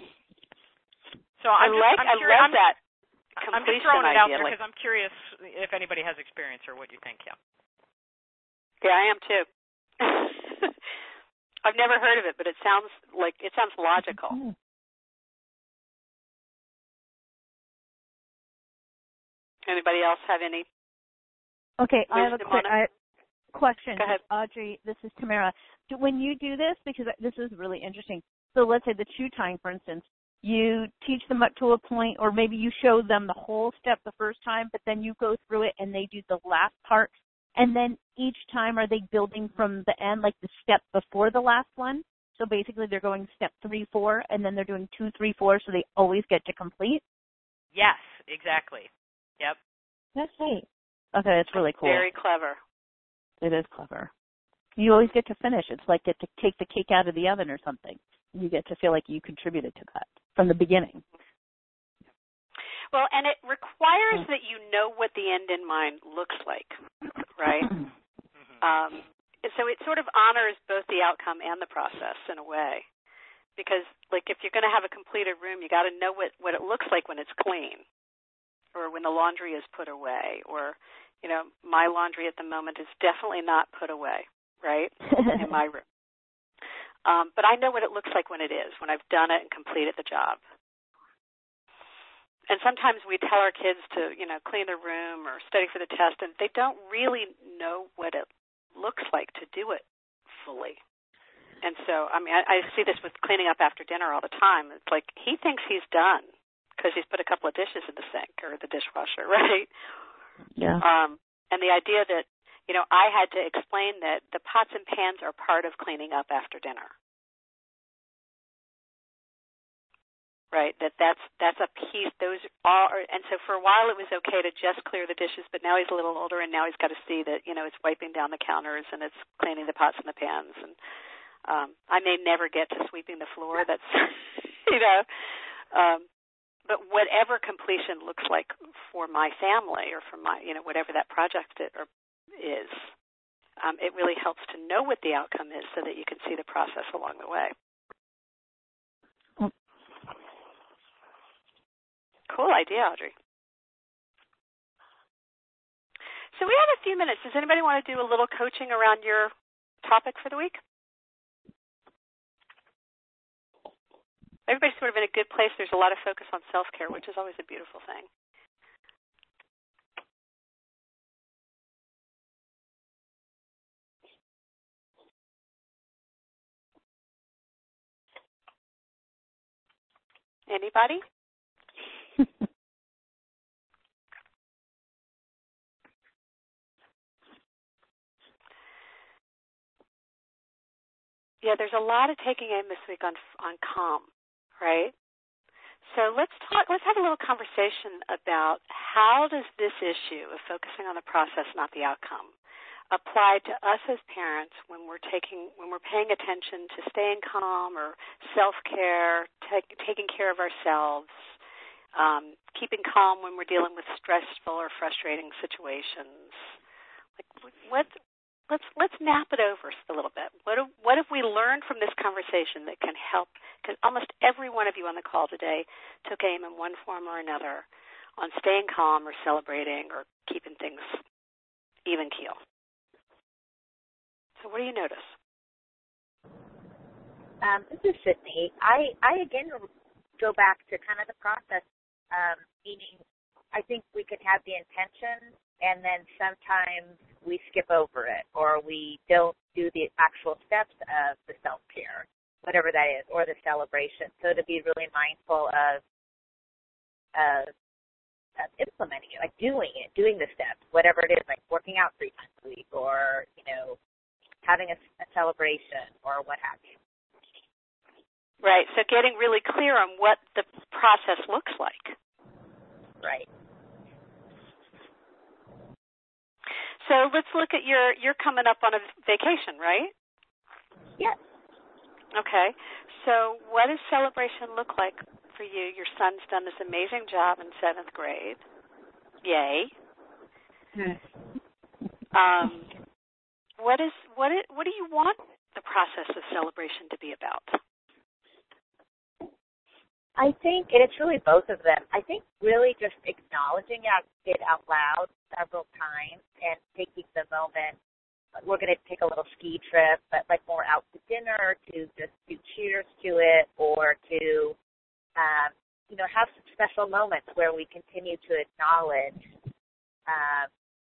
So I'm I just, like I'm I curi- love I'm, that. I'm just throwing it out idea, there like, because I'm curious if anybody has experience or what you think. Yeah. Yeah, I am too. I've never heard of it, but it sounds like it sounds logical. Mm-hmm. Anybody else have any? Okay, I have a quick I, question. Go ahead. Audrey, this is Tamara. Do, when you do this, because this is really interesting, so let's say the shoe tying, for instance, you teach them up to a point, or maybe you show them the whole step the first time, but then you go through it and they do the last part, and then each time are they building from the end, like the step before the last one? So basically they're going step three, four, and then they're doing two, three, four, so they always get to complete? Yes, exactly. Yep. That's neat. Okay, that's really cool. Very clever. It is clever. You always get to finish. It's like get to take the cake out of the oven or something. You get to feel like you contributed to that from the beginning. Well, and it requires that you know what the end in mind looks like, right? Mm-hmm. um, so it sort of honors both the outcome and the process in a way. Because, like, if you're going to have a completed room, you got to know what, what it looks like when it's clean, or when the laundry is put away, or, you know, my laundry at the moment is definitely not put away, right, in my room. Um, but I know what it looks like when it is, when I've done it and completed the job. and sometimes we tell our kids to, you know, clean their room or study for the test, and they don't really know what it looks like to do it fully. And so, I mean, I, I see this with cleaning up after dinner all the time. It's like he thinks he's done because he's put a couple of dishes in the sink or the dishwasher, right? Yeah. Um, and the idea that, you know, I had to explain that the pots and pans are part of cleaning up after dinner. Right, that that's that's a piece. Those are, and so for a while it was okay to just clear the dishes, but now he's a little older, and now he's got to see that, you know, it's wiping down the counters and it's cleaning the pots and the pans. And um, I may never get to sweeping the floor. That's, you know, um, but whatever completion looks like for my family or for my, you know, whatever that project it, or is, um, it really helps to know what the outcome is so that you can see the process along the way. Cool idea, Audrey. So we have a few minutes. Does anybody want to do a little coaching around your topic for the week? Everybody's sort of in a good place. There's a lot of focus on self-care, which is always a beautiful thing. Anybody? Yeah, there's a lot of taking aim this week on on calm, right? So let's talk. Let's have a little conversation about how does this issue of focusing on the process, not the outcome, apply to us as parents when we're taking when we're paying attention to staying calm or self-care, take, taking care of ourselves, um, keeping calm when we're dealing with stressful or frustrating situations. Like what? Let's let's map it over a little bit. What have, what have we learned from this conversation that can help? Because almost every one of you on the call today took aim in one form or another on staying calm or celebrating or keeping things even keel. So what do you notice? Um, this is Sydney. I, I again go back to kind of the process, um, meaning I think we could have the intention and then sometimes we skip over it or we don't do the actual steps of the self-care, whatever that is, or the celebration. So to be really mindful of, of, of implementing it, like doing it, doing the steps, whatever it is, like working out three times a week or, you know, having a, a celebration or what have you. Right, so getting really clear on what the process looks like. Right. So let's look at your, you're coming up on a vacation, right? Yes. Okay. So what does celebration look like for you? Your son's done this amazing job in seventh grade. Yay. Hmm. Um, what is what is, what do you want the process of celebration to be about? I think, and it's really both of them, I think really just acknowledging it out loud several times and taking the moment. We're going to take a little ski trip, but like more out to dinner to just do cheers to it or to, um, you know, have some special moments where we continue to acknowledge um,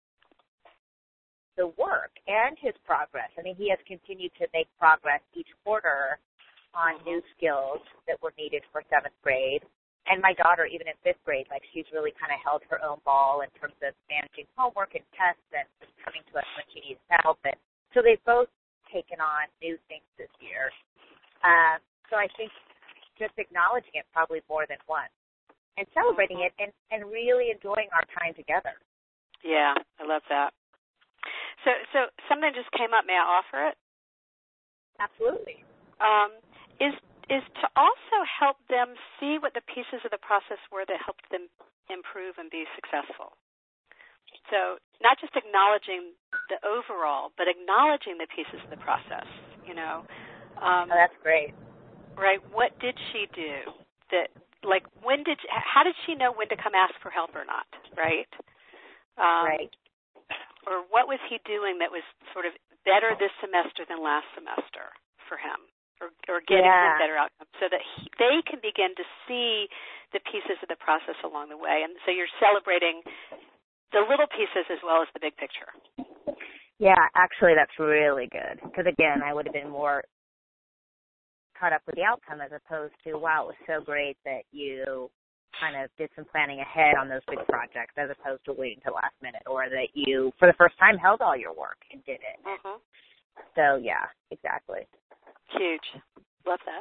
the work and his progress. I mean, he has continued to make progress each quarter on new skills that were needed for seventh grade. And my daughter, even in fifth grade, like she's really kind of held her own ball in terms of managing homework and tests and coming to us when she needs help. And so they've both taken on new things this year. Uh, so I think just acknowledging it probably more than once and celebrating it and, and really enjoying our time together. Yeah, I love that. So, so something just came up. May I offer it? Absolutely. Um, is is to also help them see what the pieces of the process were that helped them improve and be successful. So not just acknowledging the overall, but acknowledging the pieces of the process, you know. Um, oh, that's great. Right. What did she do that, like, when did, how did she know when to come ask for help or not, right? Um, right. Or what was he doing that was sort of better this semester than last semester for him? Or, or getting yeah. some better outcomes so that he, they can begin to see the pieces of the process along the way. And so you're celebrating the little pieces as well as the big picture. Yeah, actually, that's really good. Because, again, I would have been more caught up with the outcome as opposed to, wow, it was so great that you kind of did some planning ahead on those big projects as opposed to waiting till last minute, or that you, for the first time, held all your work and did it. Mm-hmm. So, yeah, exactly. Huge. Love that.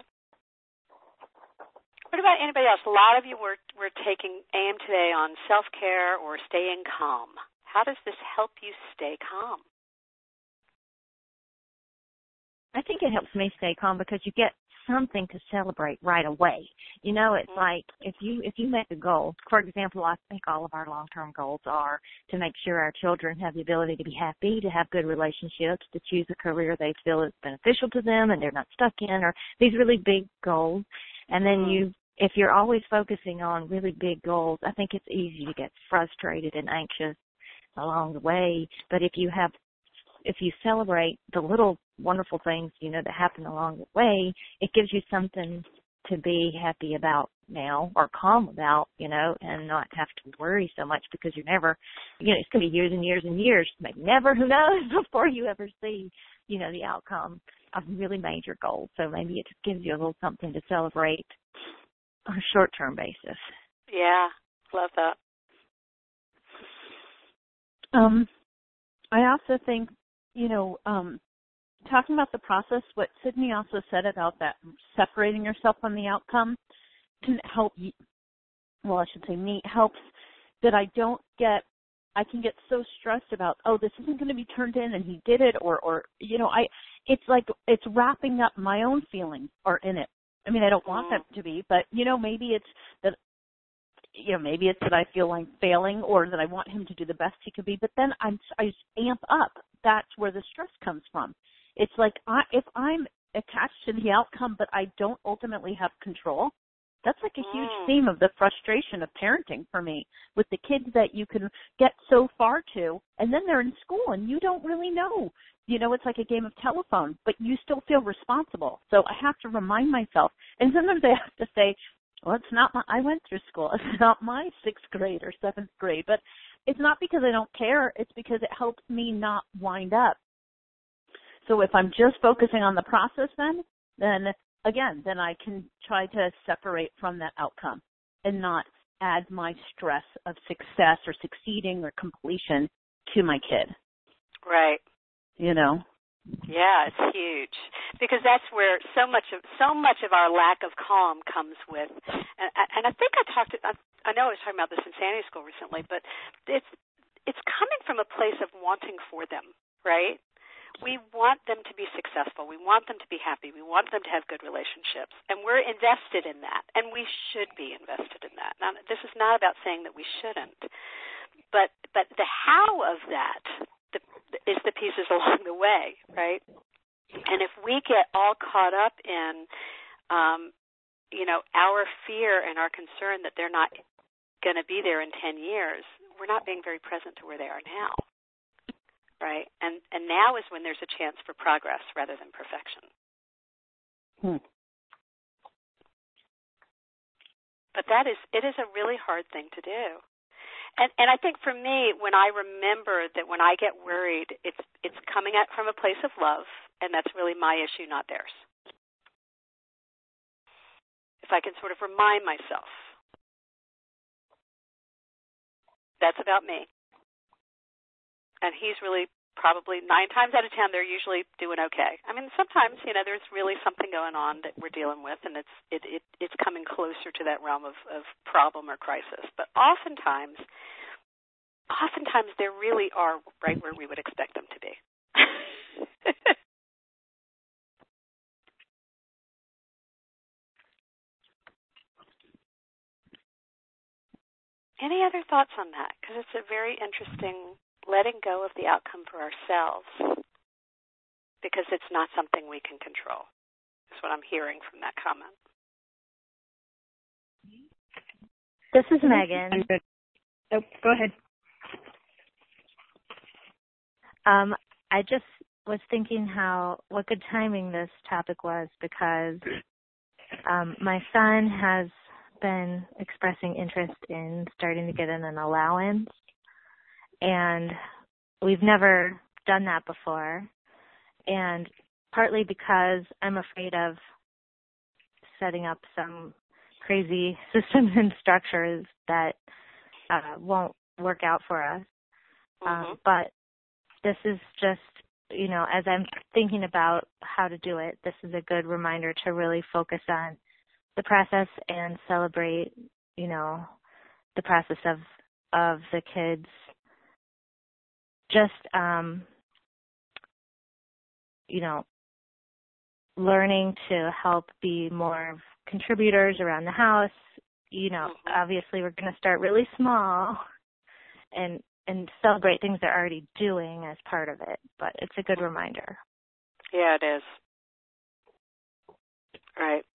What about anybody else? A lot of you were, were taking A M today on self-care or staying calm. How does this help you stay calm? I think it helps me stay calm because you get something to celebrate right away. You know, it's like if you if you make a goal, for example, I think all of our long-term goals are to make sure our children have the ability to be happy, to have good relationships, to choose a career they feel is beneficial to them and they're not stuck in, or these really big goals. And then you, if you're always focusing on really big goals, I think it's easy to get frustrated and anxious along the way. But if you have if you celebrate the little wonderful things, you know, that happen along the way, it gives you something to be happy about now or calm about, you know, and not have to worry so much because you're never, you know, it's going to be years and years and years, maybe never, who knows, before you ever see, you know, the outcome of really major goals. So maybe it just gives you a little something to celebrate on a short-term basis. Yeah, love that. Um, I also think, you know, um, talking about the process, what Sydney also said about that separating yourself from the outcome can help you, well, I should say me, helps that I don't get, I can get so stressed about, oh, this isn't going to be turned in and he did it, or, or, you know, I, it's like, it's wrapping up my own feelings are in it. I mean, I don't want them to be, but, you know, maybe it's that, you know, maybe it's that I feel like failing or that I want him to do the best he could be, but then I'm, I just amp up. That's where the stress comes from. It's like I, if I'm attached to the outcome, but I don't ultimately have control, that's like a huge mm. theme of the frustration of parenting for me with the kids that you can get so far to, and then they're in school and you don't really know. You know, it's like a game of telephone, but you still feel responsible. So I have to remind myself, and sometimes I have to say, well, it's not my, I went through school. It's not my sixth grade or seventh grade, but it's not because I don't care. It's because it helps me not wind up. So if I'm just focusing on the process then, then again, then I can try to separate from that outcome and not add my stress of success or succeeding or completion to my kid. Right. You know? Yeah, it's huge because that's where so much of so much of our lack of calm comes with. And, and I think I talked. To, I, I know I was talking about this in Sandy School recently, but it's it's coming from a place of wanting for them, right? We want them to be successful. We want them to be happy. We want them to have good relationships, and we're invested in that, and we should be invested in that. Now, this is not about saying that we shouldn't, but but the how of that. The, is the pieces along the way, right? And if we get all caught up in, um, you know, our fear and our concern that they're not going to be there in ten years, we're not being very present to where they are now, right? And and now is when there's a chance for progress rather than perfection. Hmm. But that is, it is a really hard thing to do. And, and I think for me, when I remember that when I get worried, it's it's coming at from a place of love, and that's really my issue, not theirs. If I can sort of remind myself, that's about me. And he's really probably nine times out of ten, they're usually doing okay. I mean, sometimes, you know, there's really something going on that we're dealing with, and it's it, it it's coming closer to that realm of, of problem or crisis. But oftentimes, oftentimes they really are right where we would expect them to be. Any other thoughts on that? Because it's a very interesting letting go of the outcome for ourselves, because it's not something we can control. That's what I'm hearing from that comment. This is Megan. Oh, go ahead. Um, I just was thinking how what good timing this topic was, because um, my son has been expressing interest in starting to get in an allowance, and we've never done that before, and partly because I'm afraid of setting up some crazy systems and structures that uh, won't work out for us. Mm-hmm. Um, but this is just, you know, as I'm thinking about how to do it, this is a good reminder to really focus on the process and celebrate, you know, the process of of the kids just, um, you know, learning to help be more contributors around the house. You know, mm-hmm. obviously we're going to start really small and and celebrate things they're already doing as part of it, but it's a good reminder. Yeah, it is. Right.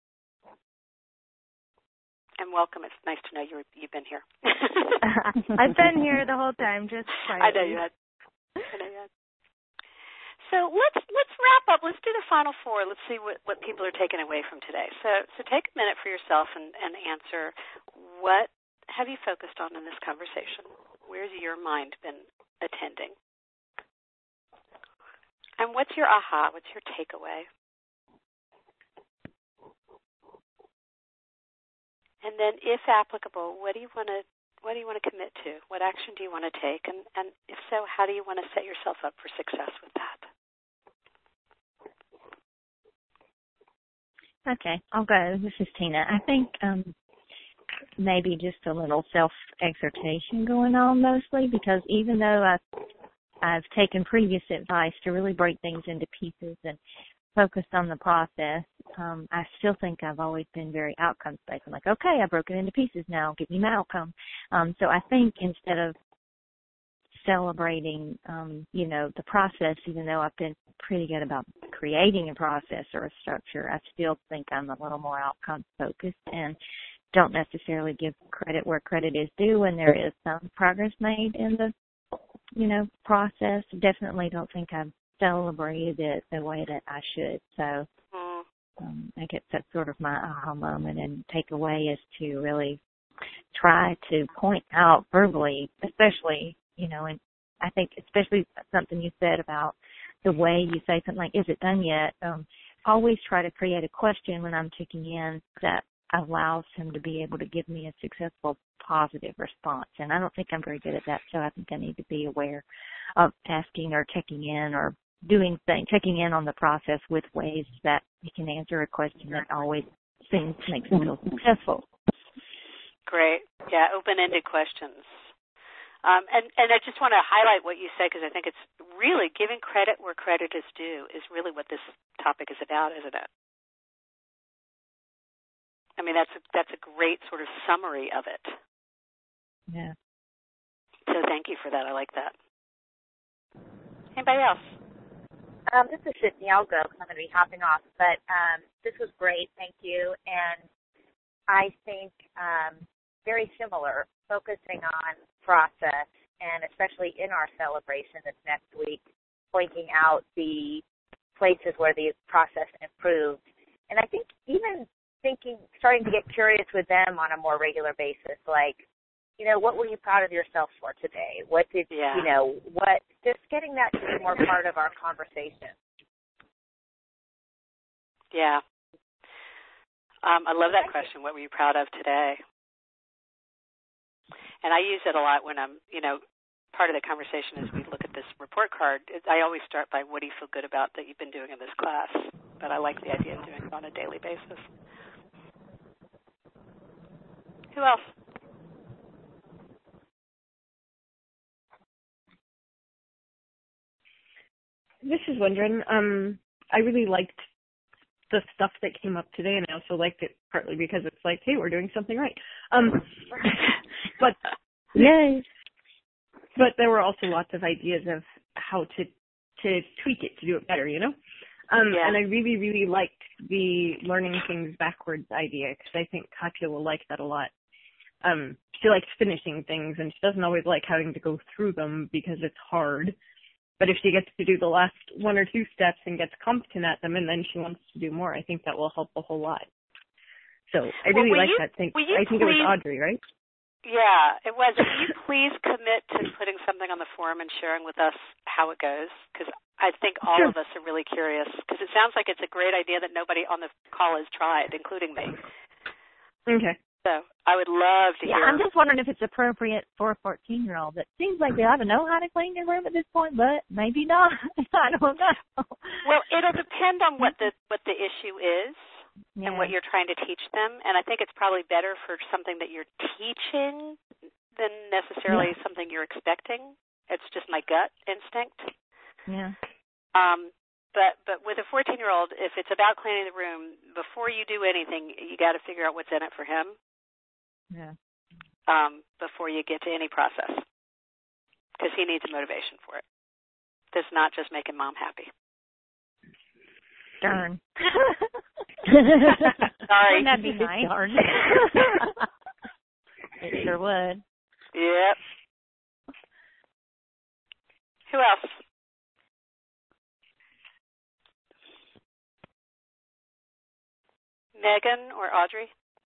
And welcome. It's nice to know you you've been here. I've been here the whole time, just quietly. I know you had. I know you had. So let's let's wrap up. Let's do the final four. Let's see what, what people are taking away from today. So so take a minute for yourself and, and answer, what have you focused on in this conversation? Where's your mind been attending? And what's your aha? What's your takeaway? And then, if applicable, what do you want to what do you want to commit to? What action do you want to take? And, and if so, how do you want to set yourself up for success with that? Okay, I'll go. This is Tina. I think um, maybe just a little self-exhortation going on mostly, because even though I've, I've taken previous advice to really break things into pieces and focus on the process, um, I still think I've always been very outcomes-based. I'm like, okay, I broke it into pieces now. Give me my outcome. Um, so I think instead of celebrating, um, you know, the process, even though I've been pretty good about creating a process or a structure, I still think I'm a little more outcome-focused and don't necessarily give credit where credit is due when there is some progress made in the, you know, process. Definitely don't think I've celebrated it the way that I should. So um, I guess that's sort of my aha moment and takeaway is to really try to point out verbally, especially, you know, and I think especially something you said about the way you say something like, is it done yet? Um, always try to create a question when I'm checking in that allows him to be able to give me a successful, positive response. And I don't think I'm very good at that, so I think I need to be aware of asking or checking in or doing things, checking in on the process with ways that he can answer a question that always seems makes him feel successful. Great. Yeah, open-ended questions. Um, and, and I just want to highlight what you said because I think it's really giving credit where credit is due is really what this topic is about, isn't it? I mean, that's a, that's a great sort of summary of it. Yeah. So thank you for that. I like that. Anybody else? Um, this is Sydney. I'll go because I'm going to be hopping off. But um, this was great. Thank you. And I think um, very similar, focusing on process, and especially in our celebration this next week, pointing out the places where the process improved. And I think even thinking, starting to get curious with them on a more regular basis, like, you know, what were you proud of yourself for today? What did, yeah. you know, what, just getting that to be more part of our conversation. Yeah. Um, I love that question. What were you proud of today? And I use it a lot when I'm, you know, part of the conversation as we look at this report card. I always start by, what do you feel good about that you've been doing in this class? But I like the idea of doing it on a daily basis. Who else? This is Wendren. Um, I really liked the stuff that came up today, and I also liked it partly because it's like, hey, we're doing something right. Um, but yay! But there were also lots of ideas of how to to tweak it to do it better, you know. Um, yeah. And I really, really liked the learning things backwards idea because I think Katya will like that a lot. Um, she likes finishing things, and she doesn't always like having to go through them because it's hard. But if she gets to do the last one or two steps and gets competent at them and then she wants to do more, I think that will help a whole lot. So I well, really like you, that thing. I think please, it was Audrey, right? Yeah, it was. Will you please commit to putting something on the forum and sharing with us how it goes? Because I think all sure. of us are really curious. Because it sounds like it's a great idea that nobody on the call has tried, including me. Okay. So I would love to yeah, hear. I'm just wondering if it's appropriate for a fourteen-year-old. It seems like they ought to know how to clean your room at this point, but maybe not. I don't know. Well, it'll depend on what the what the issue is. Yeah. And what you're trying to teach them. And I think it's probably better for something that you're teaching than necessarily yeah. something you're expecting. It's just my gut instinct. Yeah. Um, but but with a fourteen-year-old, if it's about cleaning the room, before you do anything, you got to figure out what's in it for him. Yeah. Um, before you get to any process, because he needs a motivation for it. That's not just making mom happy. Darn. Sorry. Wouldn't that be nice? Darn. It sure would. Yep. Who else? Megan or Audrey?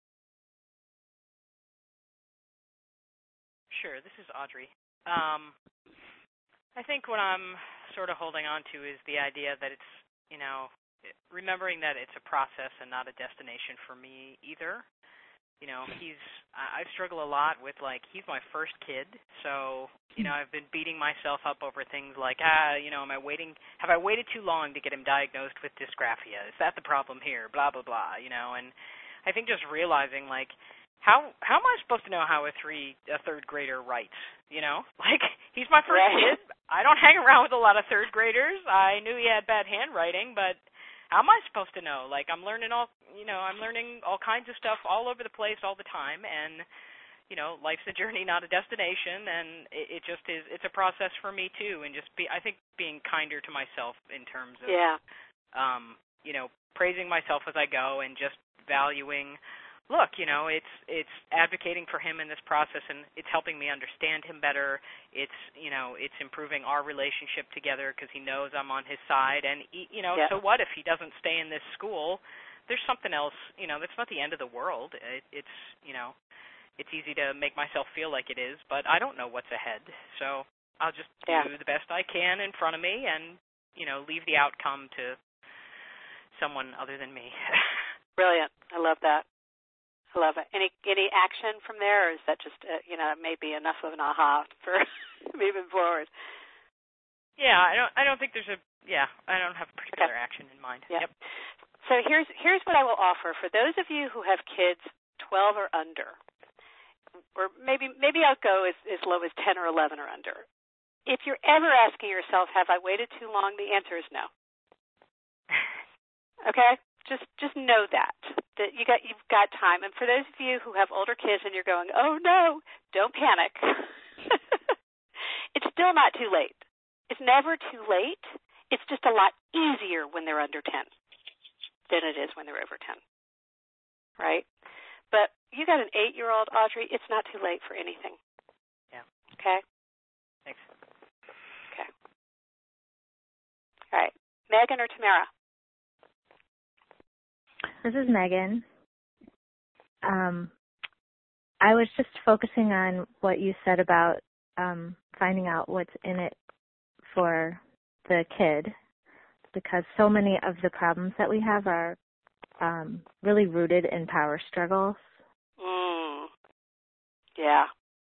Sure, this is Audrey. Um, I think what I'm sort of holding on to is the idea that it's, you know, remembering that it's a process and not a destination for me either. You know, he's, I struggle a lot with, like, he's my first kid, so, you know, I've been beating myself up over things like, ah, you know, am I waiting, have I waited too long to get him diagnosed with dysgraphia? Is that the problem here? Blah, blah, blah, you know, and I think just realizing, like, how how am I supposed to know how a three, a third grader writes, you know? Like, he's my first right. kid. I don't hang around with a lot of third graders. I knew he had bad handwriting, but how am I supposed to know? Like, I'm learning all, you know, I'm learning all kinds of stuff all over the place all the time, and, you know, life's a journey, not a destination, and it, it just is, it's a process for me, too, and just be, I think being kinder to myself in terms of, yeah. um, you know, praising myself as I go and just valuing, look, you know, it's it's advocating for him in this process, and it's helping me understand him better. It's, you know, it's improving our relationship together because he knows I'm on his side. And, he, you know, yeah. so what if he doesn't stay in this school? There's something else, you know, that's not the end of the world. It, it's, you know, it's easy to make myself feel like it is, but I don't know what's ahead. So I'll just yeah. do the best I can in front of me and, you know, leave the outcome to someone other than me. Brilliant. I love that. I love it. Any any action from there, or is that just, uh, you know, maybe enough of an aha for moving forward? Yeah, I don't I don't think there's a, yeah, I don't have a particular okay. action in mind. Yep. yep. So here's here's what I will offer. For those of you who have kids twelve or under, or maybe maybe I'll go as, as low as ten or eleven or under. If you're ever asking yourself, have I waited too long, the answer is no. Okay? Just just know that that you got you've got time. And for those of you who have older kids and you're going, oh no, don't panic. It's still not too late. It's never too late. It's just a lot easier when they're under ten than it is when they're over ten. Right? But you got an eight-year-old, Audrey. It's not too late for anything. Yeah. Okay. Thanks. Okay. All right, Megan or Tamara? This is Megan. Um, I was just focusing on what you said about um, finding out what's in it for the kid, because so many of the problems that we have are um, really rooted in power struggles. Mm. Yeah.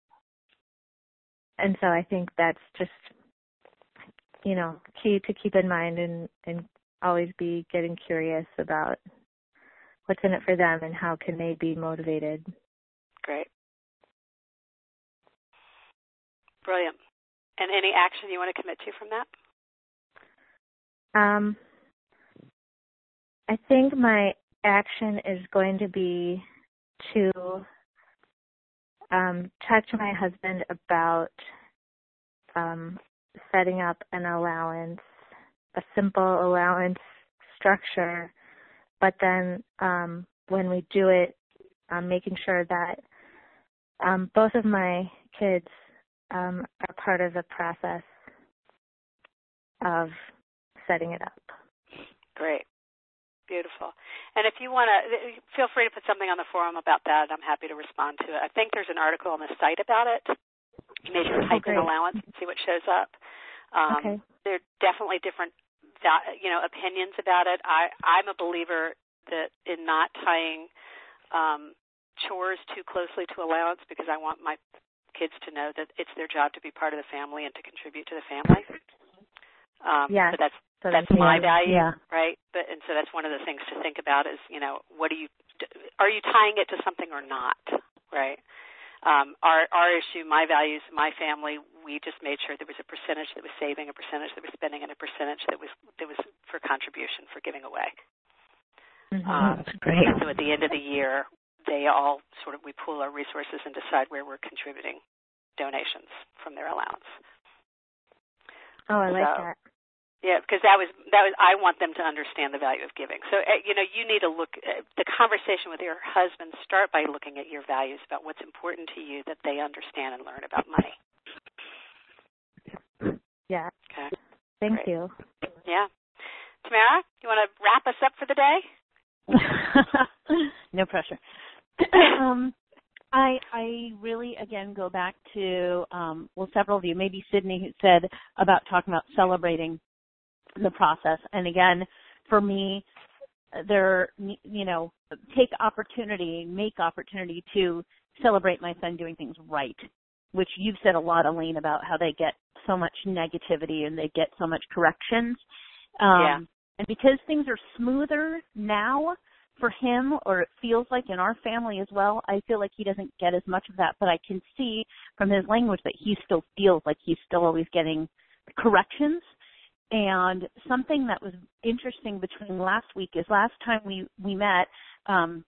And so I think that's just, you know, key to keep in mind and, and always be getting curious about what's in it for them and how can they be motivated. Great. Brilliant. And any action you want to commit to from that? Um, I think my action is going to be to um, talk to my husband about um, setting up an allowance, a simple allowance structure, but then um, when we do it, um, making sure that um, both of my kids um, are part of the process of setting it up. Great. Beautiful. And if you want to, feel free to put something on the forum about that. I'm happy to respond to it. I think there's an article on the site about it. Maybe type in allowance and see what shows up. Um, okay. There are definitely different, you know, opinions about it. I, I'm a believer that in not tying um, chores too closely to allowance, because I want my kids to know that it's their job to be part of the family and to contribute to the family. Um, yeah. So that's So that's yeah. my value, yeah. right? But and so that's one of the things to think about is, you know, what are you are you tying it to something or not, right? Um, our our issue, my values, my family, we just made sure there was a percentage that was saving, a percentage that was spending, and a percentage that was that was for contribution, for giving away. Mm-hmm. Um, That's great. And so at the end of the year, they all sort of we pool our resources and decide where we're contributing donations from their allowance. Oh, I like so, that. Yeah, because that was that was. I want them to understand the value of giving. So uh, you know, you need to look uh, the conversation with your husband. Start by looking at your values about what's important to you that they understand and learn about money. Yeah. Okay. Thank Great. you. Yeah, Tamara, you want to wrap us up for the day? No pressure. um, I I really again go back to um, well, several of you, maybe Sydney, who said about talking about celebrating the process. And again, for me, there, you know, take opportunity, make opportunity to celebrate my son doing things right, which you've said a lot, Elaine, about how they get so much negativity and they get so much corrections. Um, yeah. And because things are smoother now for him, or it feels like in our family as well, I feel like he doesn't get as much of that, but I can see from his language that he still feels like he's still always getting corrections. And something that was interesting between last week is last time we, we met, um,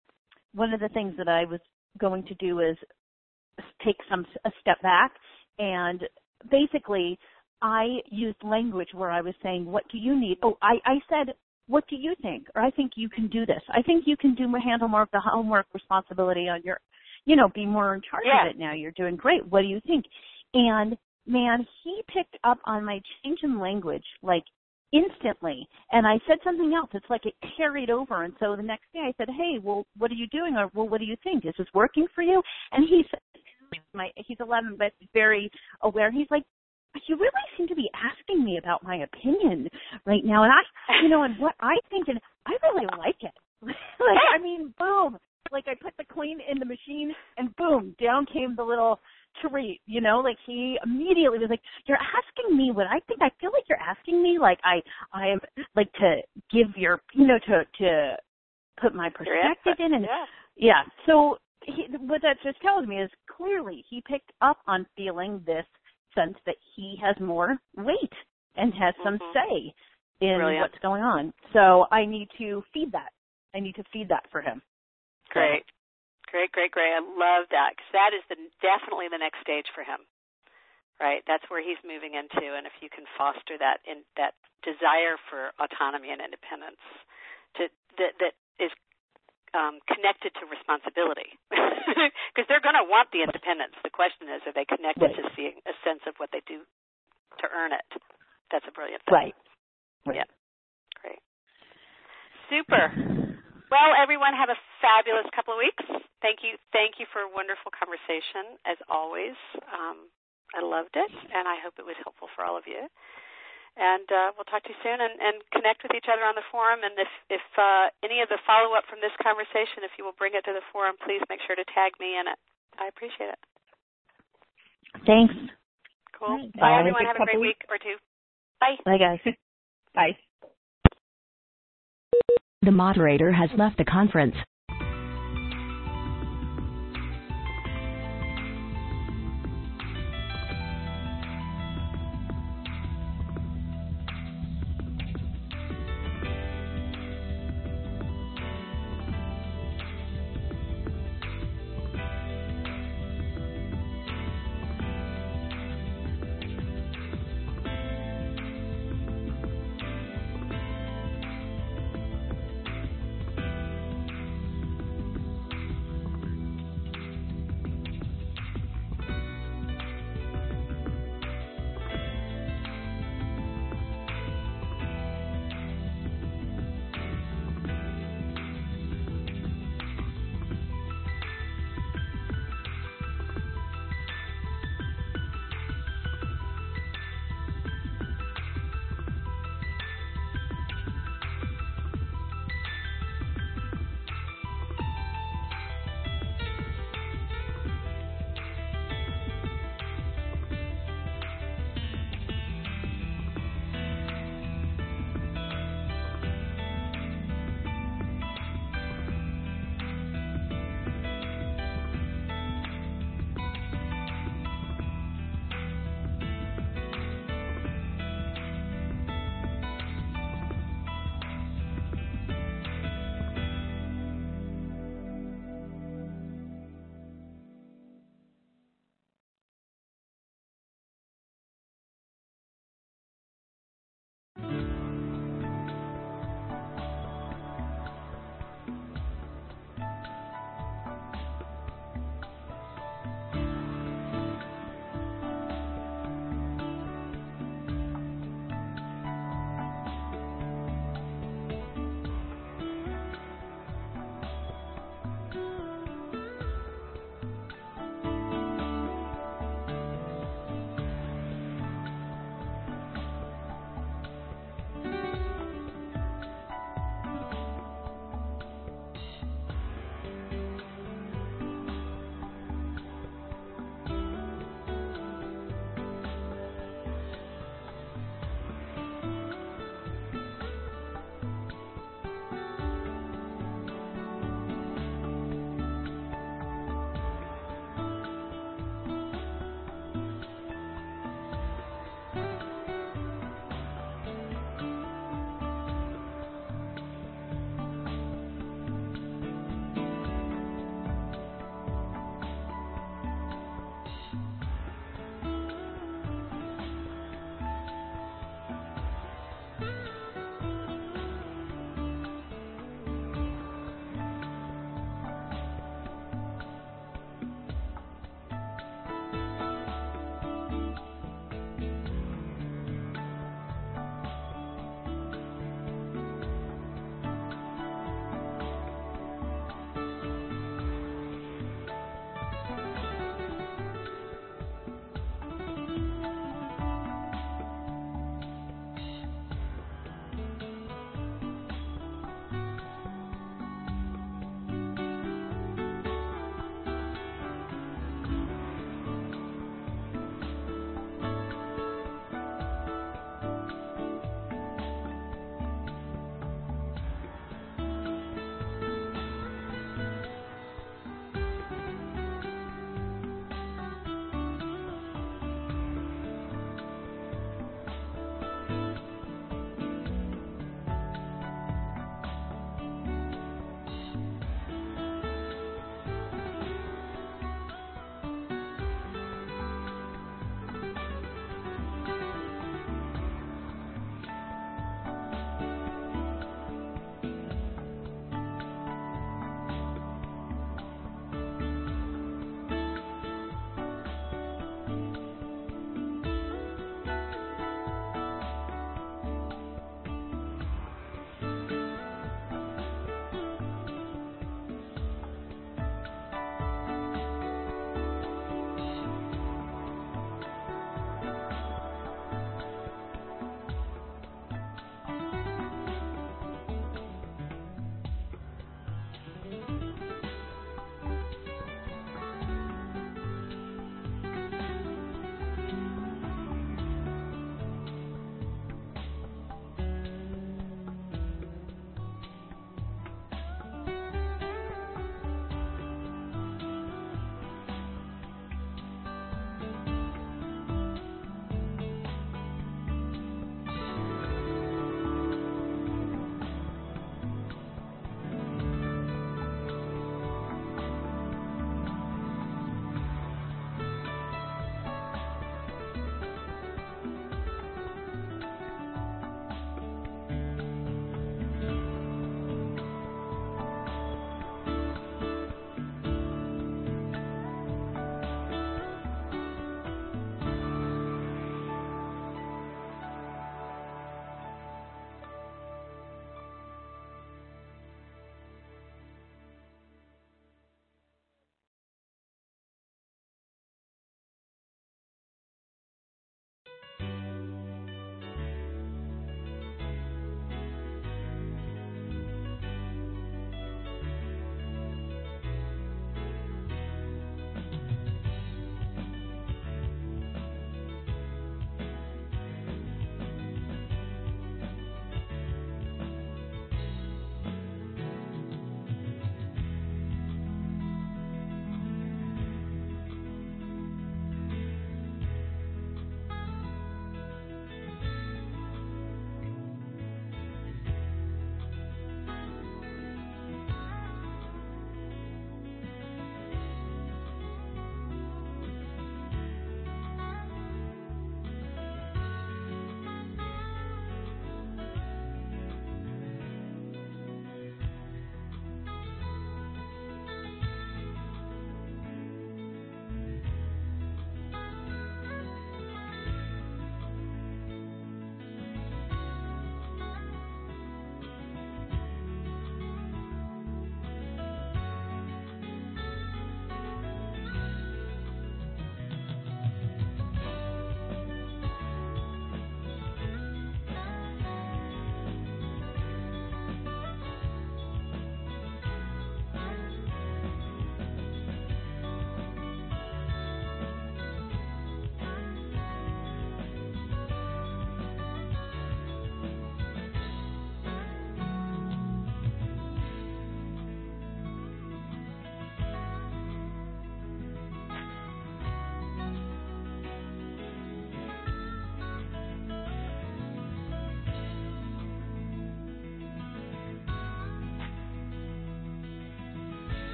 one of the things that I was going to do is take some a step back, and basically I used language where I was saying, what do you need? Oh, I, I said, what do you think? Or I think you can do this. I think you can do handle more of the homework responsibility on your, you know, be more in charge yeah. of it now. You're doing great. What do you think? And man, he picked up on my change in language like instantly. And I said something else. It's like it carried over. And so the next day I said, hey, well, what are you doing? Or, well, what do you think? Is this working for you? And he said, my, he's eleven, but very aware. He's like, you really seem to be asking me about my opinion right now. And I, you know, and what I think, and I really like it. Like, I mean, boom. Like I put the coin in the machine and boom, down came the little treat, you know, like he immediately was like, you're asking me what I think. I feel like you're asking me like I, I am like to give your, you know, to, to put my perspective in. And yeah. yeah. So he, what that just tells me is clearly he picked up on feeling this sense that he has more weight and has some mm-hmm. say in Brilliant. What's going on. So I need to feed that. I need to feed that for him. Great. So. Great, great, great. I love that, because that is the, definitely the next stage for him, right? That's where he's moving into, and if you can foster that in, that desire for autonomy and independence to, that, that is um, connected to responsibility, because they're going to want the independence. The question is, are they connected right. to seeing a sense of what they do to earn it? That's a brilliant thing. Right. Right. Yeah. Great. Super. Well, everyone, have a fabulous couple of weeks. Thank you. Thank you for a wonderful conversation, as always. Um, I loved it, and I hope it was helpful for all of you. And uh, we'll talk to you soon and, and connect with each other on the forum. And if, if uh, any of the follow-up from this conversation, if you will bring it to the forum, please make sure to tag me in it. I appreciate it. Thanks. Cool. Bye, Bye everyone. Have a great week or two. Bye. Bye, guys. Bye. The moderator has left the conference.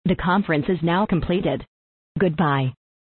The conference is now completed. Goodbye.